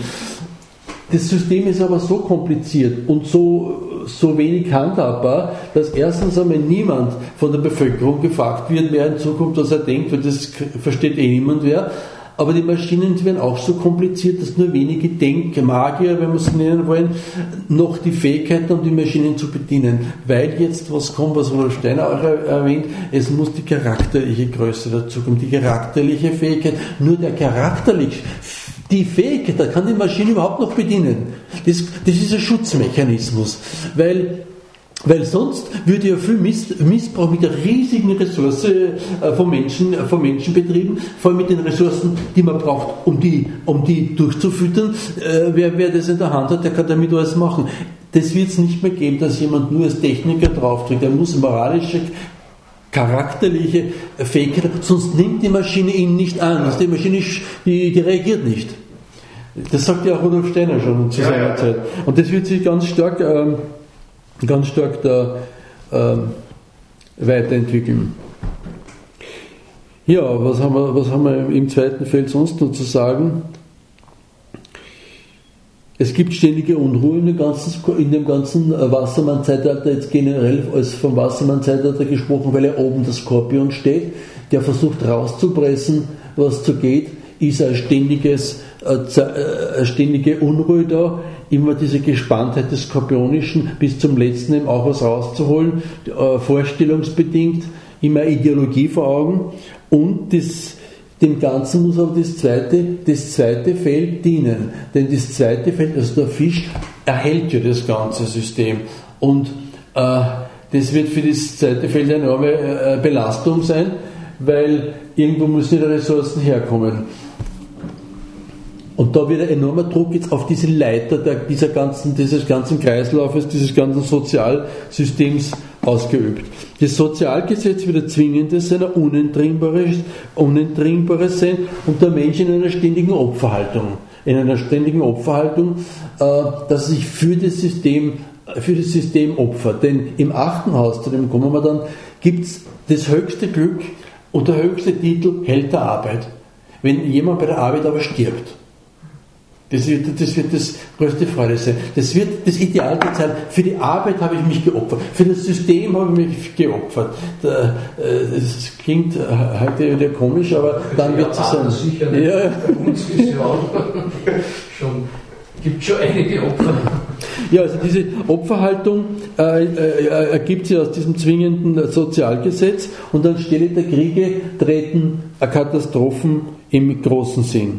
Das System ist aber so kompliziert und so, so wenig handhabbar, dass erstens einmal niemand von der Bevölkerung gefragt wird, wer in Zukunft was er denkt, weil das versteht eh niemand wer. Aber die Maschinen werden auch so kompliziert, dass nur wenige Denkmagier, wenn wir es nennen wollen, noch die Fähigkeit haben, die Maschinen zu bedienen. Weil jetzt was kommt, was Rudolf Steiner auch erwähnt, es muss die charakterliche Größe dazu kommen, die charakterliche Fähigkeit. Nur der charakterliche, die Fähigkeit, da kann die Maschine überhaupt noch bedienen. Das, das ist ein Schutzmechanismus. Weil Weil sonst würde ja viel Missbrauch mit der riesigen Ressource von Menschen, von Menschen betrieben, vor allem mit den Ressourcen, die man braucht, um die, um die durchzufüttern. Wer, wer das in der Hand hat, der kann damit alles machen. Das wird es nicht mehr geben, dass jemand nur als Techniker draufdrückt. Er muss moralische, charakterliche Fähigkeit, sonst nimmt die Maschine ihn nicht an. Also die Maschine, die, die reagiert nicht. Das sagt ja auch Rudolf Steiner schon zu seiner ja, ja. Zeit. Und das wird sich ganz stark... Ähm, ganz stark da ähm, weiterentwickeln. Ja, was haben wir, was haben wir im zweiten Feld sonst noch zu sagen? Es gibt ständige Unruhe in dem ganzen, in dem ganzen Wassermann-Zeitalter, jetzt generell als vom Wassermann-Zeitalter gesprochen, weil er oben der Skorpion steht, der versucht rauszupressen, was so geht, ist ein ständiges, eine ständige Unruhe da, immer diese Gespanntheit des Skorpionischen bis zum letzten eben auch was rauszuholen, äh, vorstellungsbedingt, immer Ideologie vor Augen und das, dem Ganzen muss aber das zweite, das zweite Feld dienen, denn das zweite Feld, also der Fisch, erhält ja das ganze System und äh, das wird für das zweite Feld eine enorme äh, Belastung sein, weil irgendwo müssen die Ressourcen herkommen. Und da wird ein enormer Druck jetzt auf diese Leiter der, dieser ganzen, dieses ganzen Kreislaufes, dieses ganzen Sozialsystems ausgeübt. Das Sozialgesetz wird ein zwingendes sein, ein unentrinnbares, unentrinnbares sein und der Mensch in einer ständigen Opferhaltung. In einer ständigen Opferhaltung, äh, dass er sich für das System, für das System opfert. Denn im achten Haus, zu dem kommen wir dann, gibt es das höchste Glück und der höchste Titel Held der Arbeit. Wenn jemand bei der Arbeit aber stirbt. Das wird, das wird das größte Freude sein. Das wird das Ideal sein. Für die Arbeit habe ich mich geopfert. Für das System habe ich mich geopfert. Das klingt heute wieder komisch, aber dann ja, wird es sein. Sicher nicht. Ja. Bei uns ist ja auch schon, gibt schon einige Opfer. Ja, also diese Opferhaltung äh, äh, ergibt sich aus diesem zwingenden Sozialgesetz und anstelle der Kriege treten Katastrophen im großen Sinn.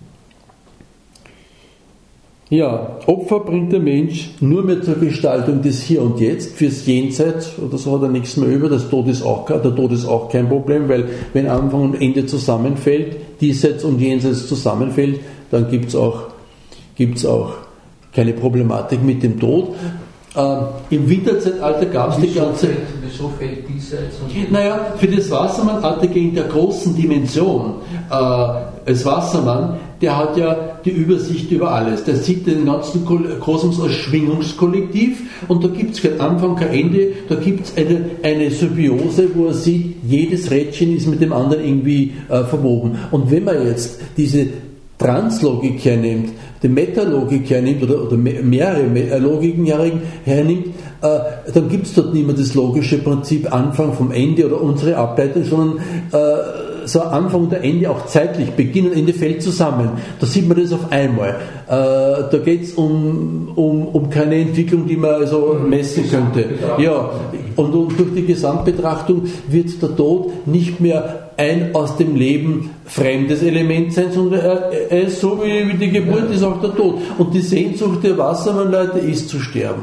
Ja, Opfer bringt der Mensch nur mehr zur Gestaltung des Hier und Jetzt, fürs Jenseits oder so hat er nichts mehr über, das Tod ist auch, der Tod ist auch kein Problem, weil wenn Anfang und Ende zusammenfällt, Diesseits und Jenseits zusammenfällt, dann gibt es auch, gibt's auch keine Problematik mit dem Tod. Ähm, Im Winterzeitalter gab es die ganze... Fällt, wieso fällt Diesseits und... Naja, für das Wassermann-artige in der großen Dimension, äh, als Wassermann, der hat ja die Übersicht über alles. Der sieht den ganzen Kosmos als Schwingungskollektiv und da gibt es kein Anfang, kein Ende, da gibt es eine, eine Symbiose, wo er sieht, jedes Rädchen ist mit dem anderen irgendwie äh, verwoben. Und wenn man jetzt diese Translogik hernimmt, die Metalogik hernimmt oder, oder mehrere Logiken hernimmt, äh, dann gibt es dort nicht mehr das logische Prinzip Anfang vom Ende oder unsere Ableitung, sondern äh, so Anfang und Ende auch zeitlich, Beginn und Ende fällt zusammen. Da sieht man das auf einmal. Äh, da geht es um, um, um keine Entwicklung, die man also messen könnte. Ja, und, und durch die Gesamtbetrachtung wird der Tod nicht mehr ein aus dem Leben fremdes Element sein, sondern er, er ist so wie, wie die Geburt ist auch der Tod. Und die Sehnsucht der Wassermann-Leute ist zu sterben.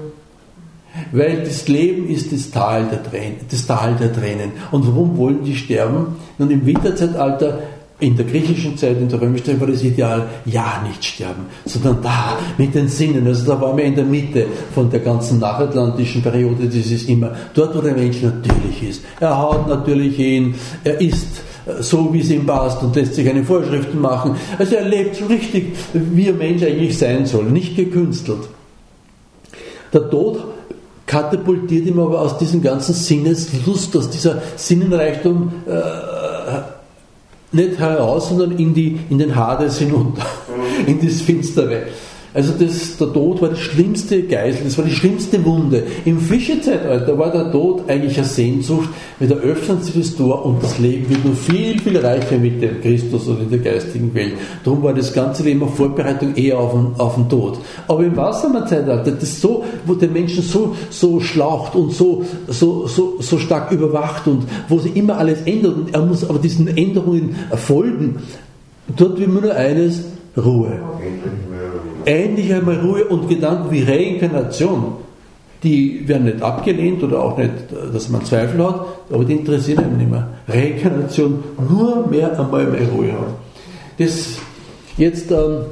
Weil das Leben ist das Tal der Tränen. Das Tal der Tränen. Und warum wollen die sterben? Nun, im Winterzeitalter, in der griechischen Zeit, in der römischen Zeit war das Ideal, ja, nicht sterben, sondern da, mit den Sinnen. Also da waren wir in der Mitte von der ganzen nachatlantischen Periode, das ist immer dort, wo der Mensch natürlich ist. Er haut natürlich hin, er isst so, wie es ihm passt und lässt sich keine Vorschriften machen. Also er lebt so richtig, wie ein Mensch eigentlich sein soll, nicht gekünstelt. Der Tod katapultiert ihn aber aus diesem ganzen Sinneslust, aus dieser Sinnenreichtum äh, nicht heraus, sondern in, die, in den Hades hinunter, in das Finstere. Also das, der Tod war das schlimmste Geisel, das war die schlimmste Wunde. Im Fischezeitalter war der Tod eigentlich eine Sehnsucht, weil da öffnet sich das Tor und das Leben wird nur viel, viel reicher mit dem Christus und in der geistigen Welt. Darum war das ganze Leben eine Vorbereitung eher auf den, auf den Tod. Aber im Wassermann-Zeitalter, das so, wo den Menschen so, so schlaucht und so, so, so, so stark überwacht und wo sich immer alles ändert und er muss aber diesen Änderungen folgen, dort will man nur eines, Ruhe. Endlich einmal Ruhe und Gedanken wie Reinkarnation, die werden nicht abgelehnt oder auch nicht, dass man Zweifel hat, aber die interessieren einen nicht mehr. Reinkarnation, nur mehr einmal mehr Ruhe haben. Das jetzt ähm,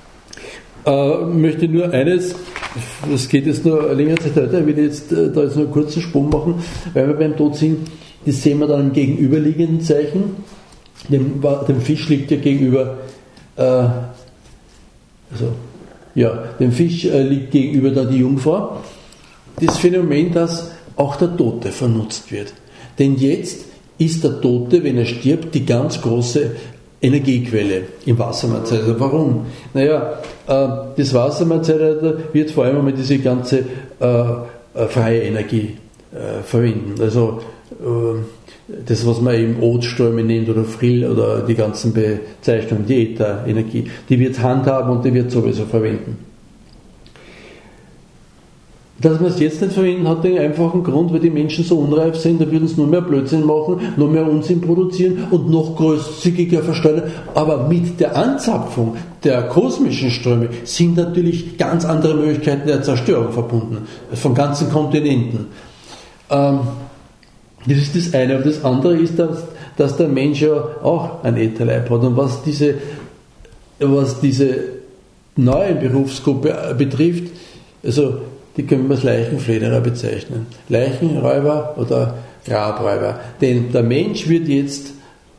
äh, möchte ich nur eines, das geht jetzt nur eine längere Zeit weiter, ich will jetzt äh, da jetzt nur einen kurzen Sprung machen, weil wir beim Tod sind, das sehen wir dann im gegenüberliegenden Zeichen. Dem, dem Fisch liegt ja gegenüber äh, also ja, dem Fisch äh, liegt gegenüber da die Jungfrau. Das Phänomen, dass auch der Tote vernutzt wird. Denn jetzt ist der Tote, wenn er stirbt, die ganz große Energiequelle im Wassermann-Zeitalter. Warum? Naja, äh, das Wassermann-Zeitalter wird vor allem einmal diese ganze äh, äh, freie Energie äh, verwenden. Also äh, das, was man eben Odströme nennt oder Frill oder die ganzen Bezeichnungen, die Ätherenergie, die wird handhaben und die wird sowieso verwenden. Dass man es jetzt nicht verwenden, hat den einfachen Grund, weil die Menschen so unreif sind, da würden sie nur mehr Blödsinn machen, noch mehr Unsinn produzieren und noch großzügiger versteuern. Aber mit der Anzapfung der kosmischen Ströme sind natürlich ganz andere Möglichkeiten der Zerstörung verbunden, von ganzen Kontinenten. Ähm, Das ist das eine. Und das andere ist, dass, dass der Mensch ja auch ein Ätherleib hat. Und was diese, was diese neue Berufsgruppe betrifft, also die können wir als Leichenflederer bezeichnen. Leichenräuber oder Grabräuber. Denn der Mensch wird jetzt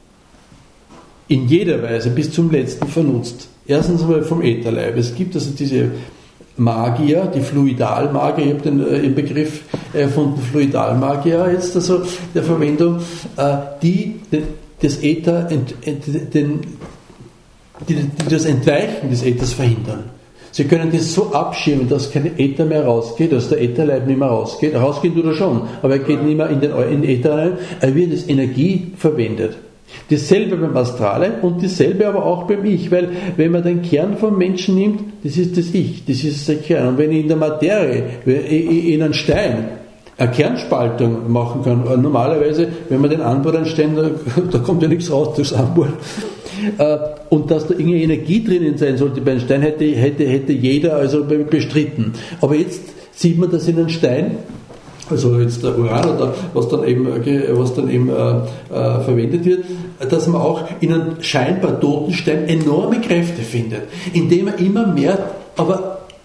in jeder Weise bis zum Letzten vernutzt. Erstens einmal vom Ätherleib. Es gibt also diese Magier, die Fluidalmagier, ich habe den äh, Begriff erfunden, Fluidalmagier jetzt also der Verwendung, äh, die den, das Äther, ent, ent, den, die, die das Entweichen des Äthers verhindern. Sie können das so abschirmen, dass kein Äther mehr rausgeht, dass der Ätherleib nicht mehr rausgeht. Rausgehen tut er schon, aber er geht nicht mehr in den, in den Äther rein. Er wird als Energie verwendet. Dasselbe beim Astrale und dasselbe aber auch beim Ich, weil wenn man den Kern vom Menschen nimmt, das ist das Ich, das ist der Kern. Und wenn ich in der Materie, in einem Stein, eine Kernspaltung machen kann, normalerweise, wenn man den anbohrt, einen Stein, da, da kommt ja nichts raus durchs Anbohren. Und dass da irgendeine Energie drinnen sein sollte bei einem Stein, hätte, hätte, hätte jeder also bestritten. Aber jetzt sieht man das in einem Stein, also jetzt der Uran oder was dann eben, was dann eben äh, äh, verwendet wird, dass man auch in einem scheinbar toten Stein enorme Kräfte findet, indem er immer mehr, aber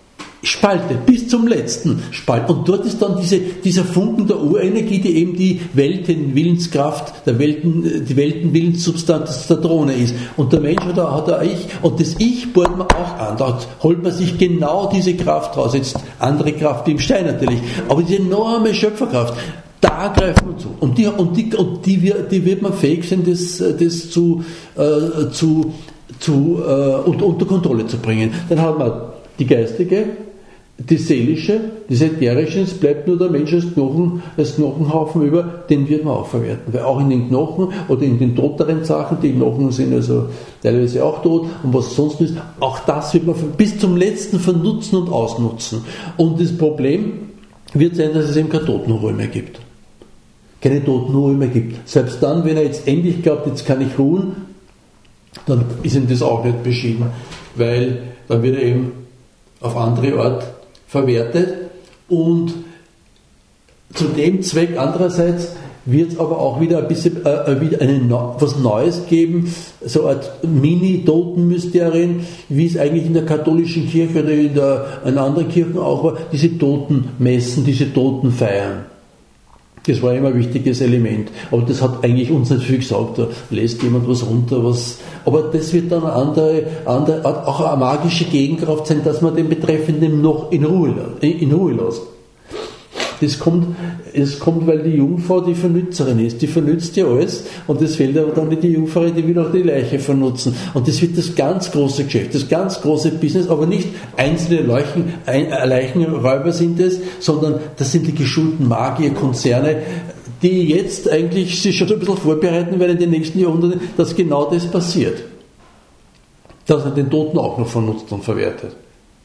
spaltet, bis zum letzten Spalt. Und dort ist dann diese, dieser Funken der Urenergie, die eben die Weltenwillenskraft, der Welten, die Weltenwillenssubstanz der Drohne ist. Und der Mensch hat ein, hat ein Ich, und das Ich bohrt man auch an. Da holt man sich genau diese Kraft raus. Jetzt andere Kraft wie im Stein natürlich, aber diese enorme Schöpferkraft, da greift man zu. Und die, und die, und die, wird, die wird man fähig sein, das, das zu, äh, zu, zu äh, unter, unter Kontrolle zu bringen. Dann hat man die geistige, die seelische, das ätherische, es bleibt nur der Mensch als, Knochen, als Knochenhaufen über, den wird man auch verwerten. Weil auch in den Knochen oder in den toteren Sachen, die Knochen sind also teilweise auch tot und was sonst ist, auch das wird man bis zum letzten vernutzen und ausnutzen. Und das Problem wird sein, dass es eben keine Totenruhe mehr gibt. Keine Totenruhe mehr gibt. Selbst dann, wenn er jetzt endlich glaubt, jetzt kann ich ruhen, dann ist ihm das auch nicht beschieden, weil dann wird er eben auf andere Art verwertet, und zu dem Zweck andererseits wird es aber auch wieder ein bisschen äh, wieder eine, was Neues geben, so eine Art Mini-Totenmysterien, wie es eigentlich in der katholischen Kirche oder in, der, in anderen Kirchen auch war, diese Totenmessen, diese Totenfeiern. Das war immer ein wichtiges Element. Aber das hat eigentlich uns nicht viel gesagt. Da lässt jemand was runter, was. Aber das wird dann eine andere, andere auch eine magische Gegenkraft sein, dass man den Betreffenden noch in Ruhe, in Ruhe lässt. Das kommt, es kommt, weil die Jungfrau die Vernützerin ist. Die vernützt ja alles, und das fehlt aber dann nicht die Jungfrau, die will auch die Leiche vernutzen. Und das wird das ganz große Geschäft, das ganz große Business, aber nicht einzelne Leichen, Leichenräuber sind es, sondern das sind die geschulten Magierkonzerne, die jetzt eigentlich sich schon ein bisschen vorbereiten werden in den nächsten Jahrhunderten, dass genau das passiert. Dass man den Toten auch noch vernutzt und verwertet.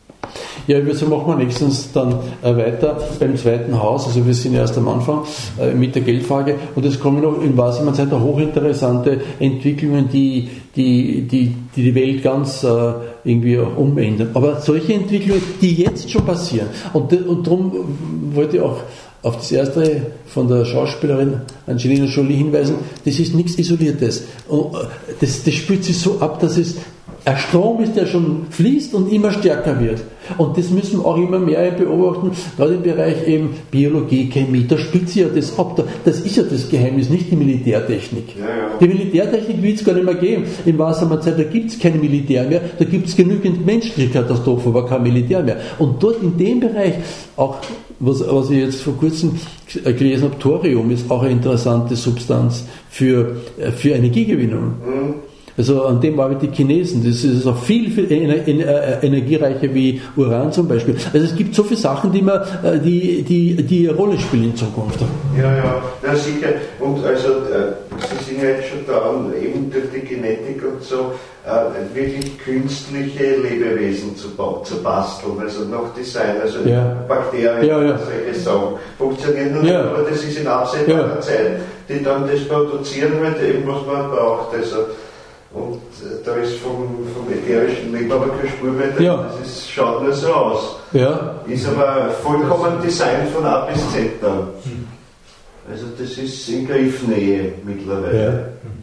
Ja, so machen wir nächstens dann äh, weiter beim zweiten Haus. Also wir sind ja erst am Anfang äh, mit der Geldfrage, und es kommen noch in Wahrheit hochinteressante Entwicklungen, die die, die, die, die Welt ganz äh, irgendwie umändern. Aber solche Entwicklungen, die jetzt schon passieren, und, und darum wollte ich auch auf das erste von der Schauspielerin Angelina Jolie hinweisen, das ist nichts Isoliertes. Und das, das spürt sich so ab, dass es ein Strom ist, der schon fließt und immer stärker wird. Und das müssen wir auch immer mehr beobachten, gerade im Bereich eben Biologie, Chemie. Da spielt sich ja das ab. Das ist ja das Geheimnis, nicht die Militärtechnik. Ja, ja. Die Militärtechnik will es gar nicht mehr geben. In wahrer Zeit, da gibt es kein Militär mehr. Da gibt es genügend menschliche Katastrophen, aber kein Militär mehr. Und dort in dem Bereich, auch was, was ich jetzt vor kurzem gelesen habe, Thorium ist auch eine interessante Substanz für, für Energiegewinnung. Mhm. Also an dem arbeiten die Chinesen. Das ist auch viel, viel energiereicher wie Uran zum Beispiel. Also es gibt so viele Sachen, die, man, die, die, die eine Rolle spielen in Zukunft. Ja, ja, ja sicher. Und also Sie sind ja jetzt schon daran, eben durch die Genetik und so, äh, wirklich künstliche Lebewesen zu, zu basteln, also noch Design, also ja. Bakterien, ja, ja. solche Sachen. Funktionieren noch ja. nicht, aber das ist in absehbarer ja. Zeit, die dann das produzieren, weil eben was man braucht. Also, und äh, da ist vom, vom ätherischen Leben aber keine Spur mehr drin. Ja. Das ist, schaut nur so aus. Ja. Ist aber vollkommen Design von A bis Z dann. Also das ist in Griffnähe mittlerweile. Ja.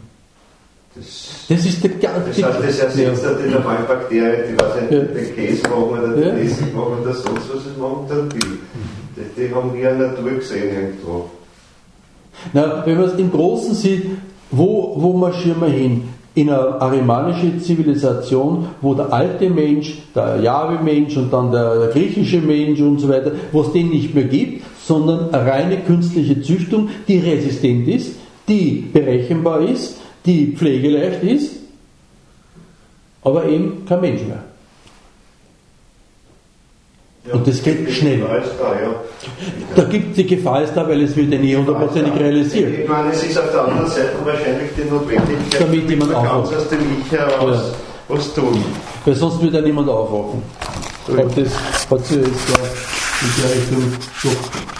Das, das ist der ganze. Das heißt, das ersetzt ja. die normalen Bakterien, die was ja. den Käse machen oder den ja. Essig machen oder sonst was es machen, dann die. Die, die haben wir in der Natur gesehen irgendwo. Na, wenn man es im Großen sieht, wo, wo marschieren wir hin? In eine arimanische Zivilisation, wo der alte Mensch, der Jahwe-Mensch und dann der, der griechische Mensch und so weiter, wo es den nicht mehr gibt, sondern eine reine künstliche Züchtung, die resistent ist, die berechenbar ist, die pflegeleicht ist, aber eben kein Mensch mehr. Ja, und das geht schnell. Da, ja. Da gibt die Gefahr ist da, weil es wird ja nie hundertprozentig realisiert. Ich meine, es ist auf der anderen Seite wahrscheinlich die Notwendigkeit, damit jemand man ganz aus dem Ich heraus ja. was tun. Weil sonst wird ja niemand aufwachen. Ich glaube, das hat sich jetzt in der Richtung doch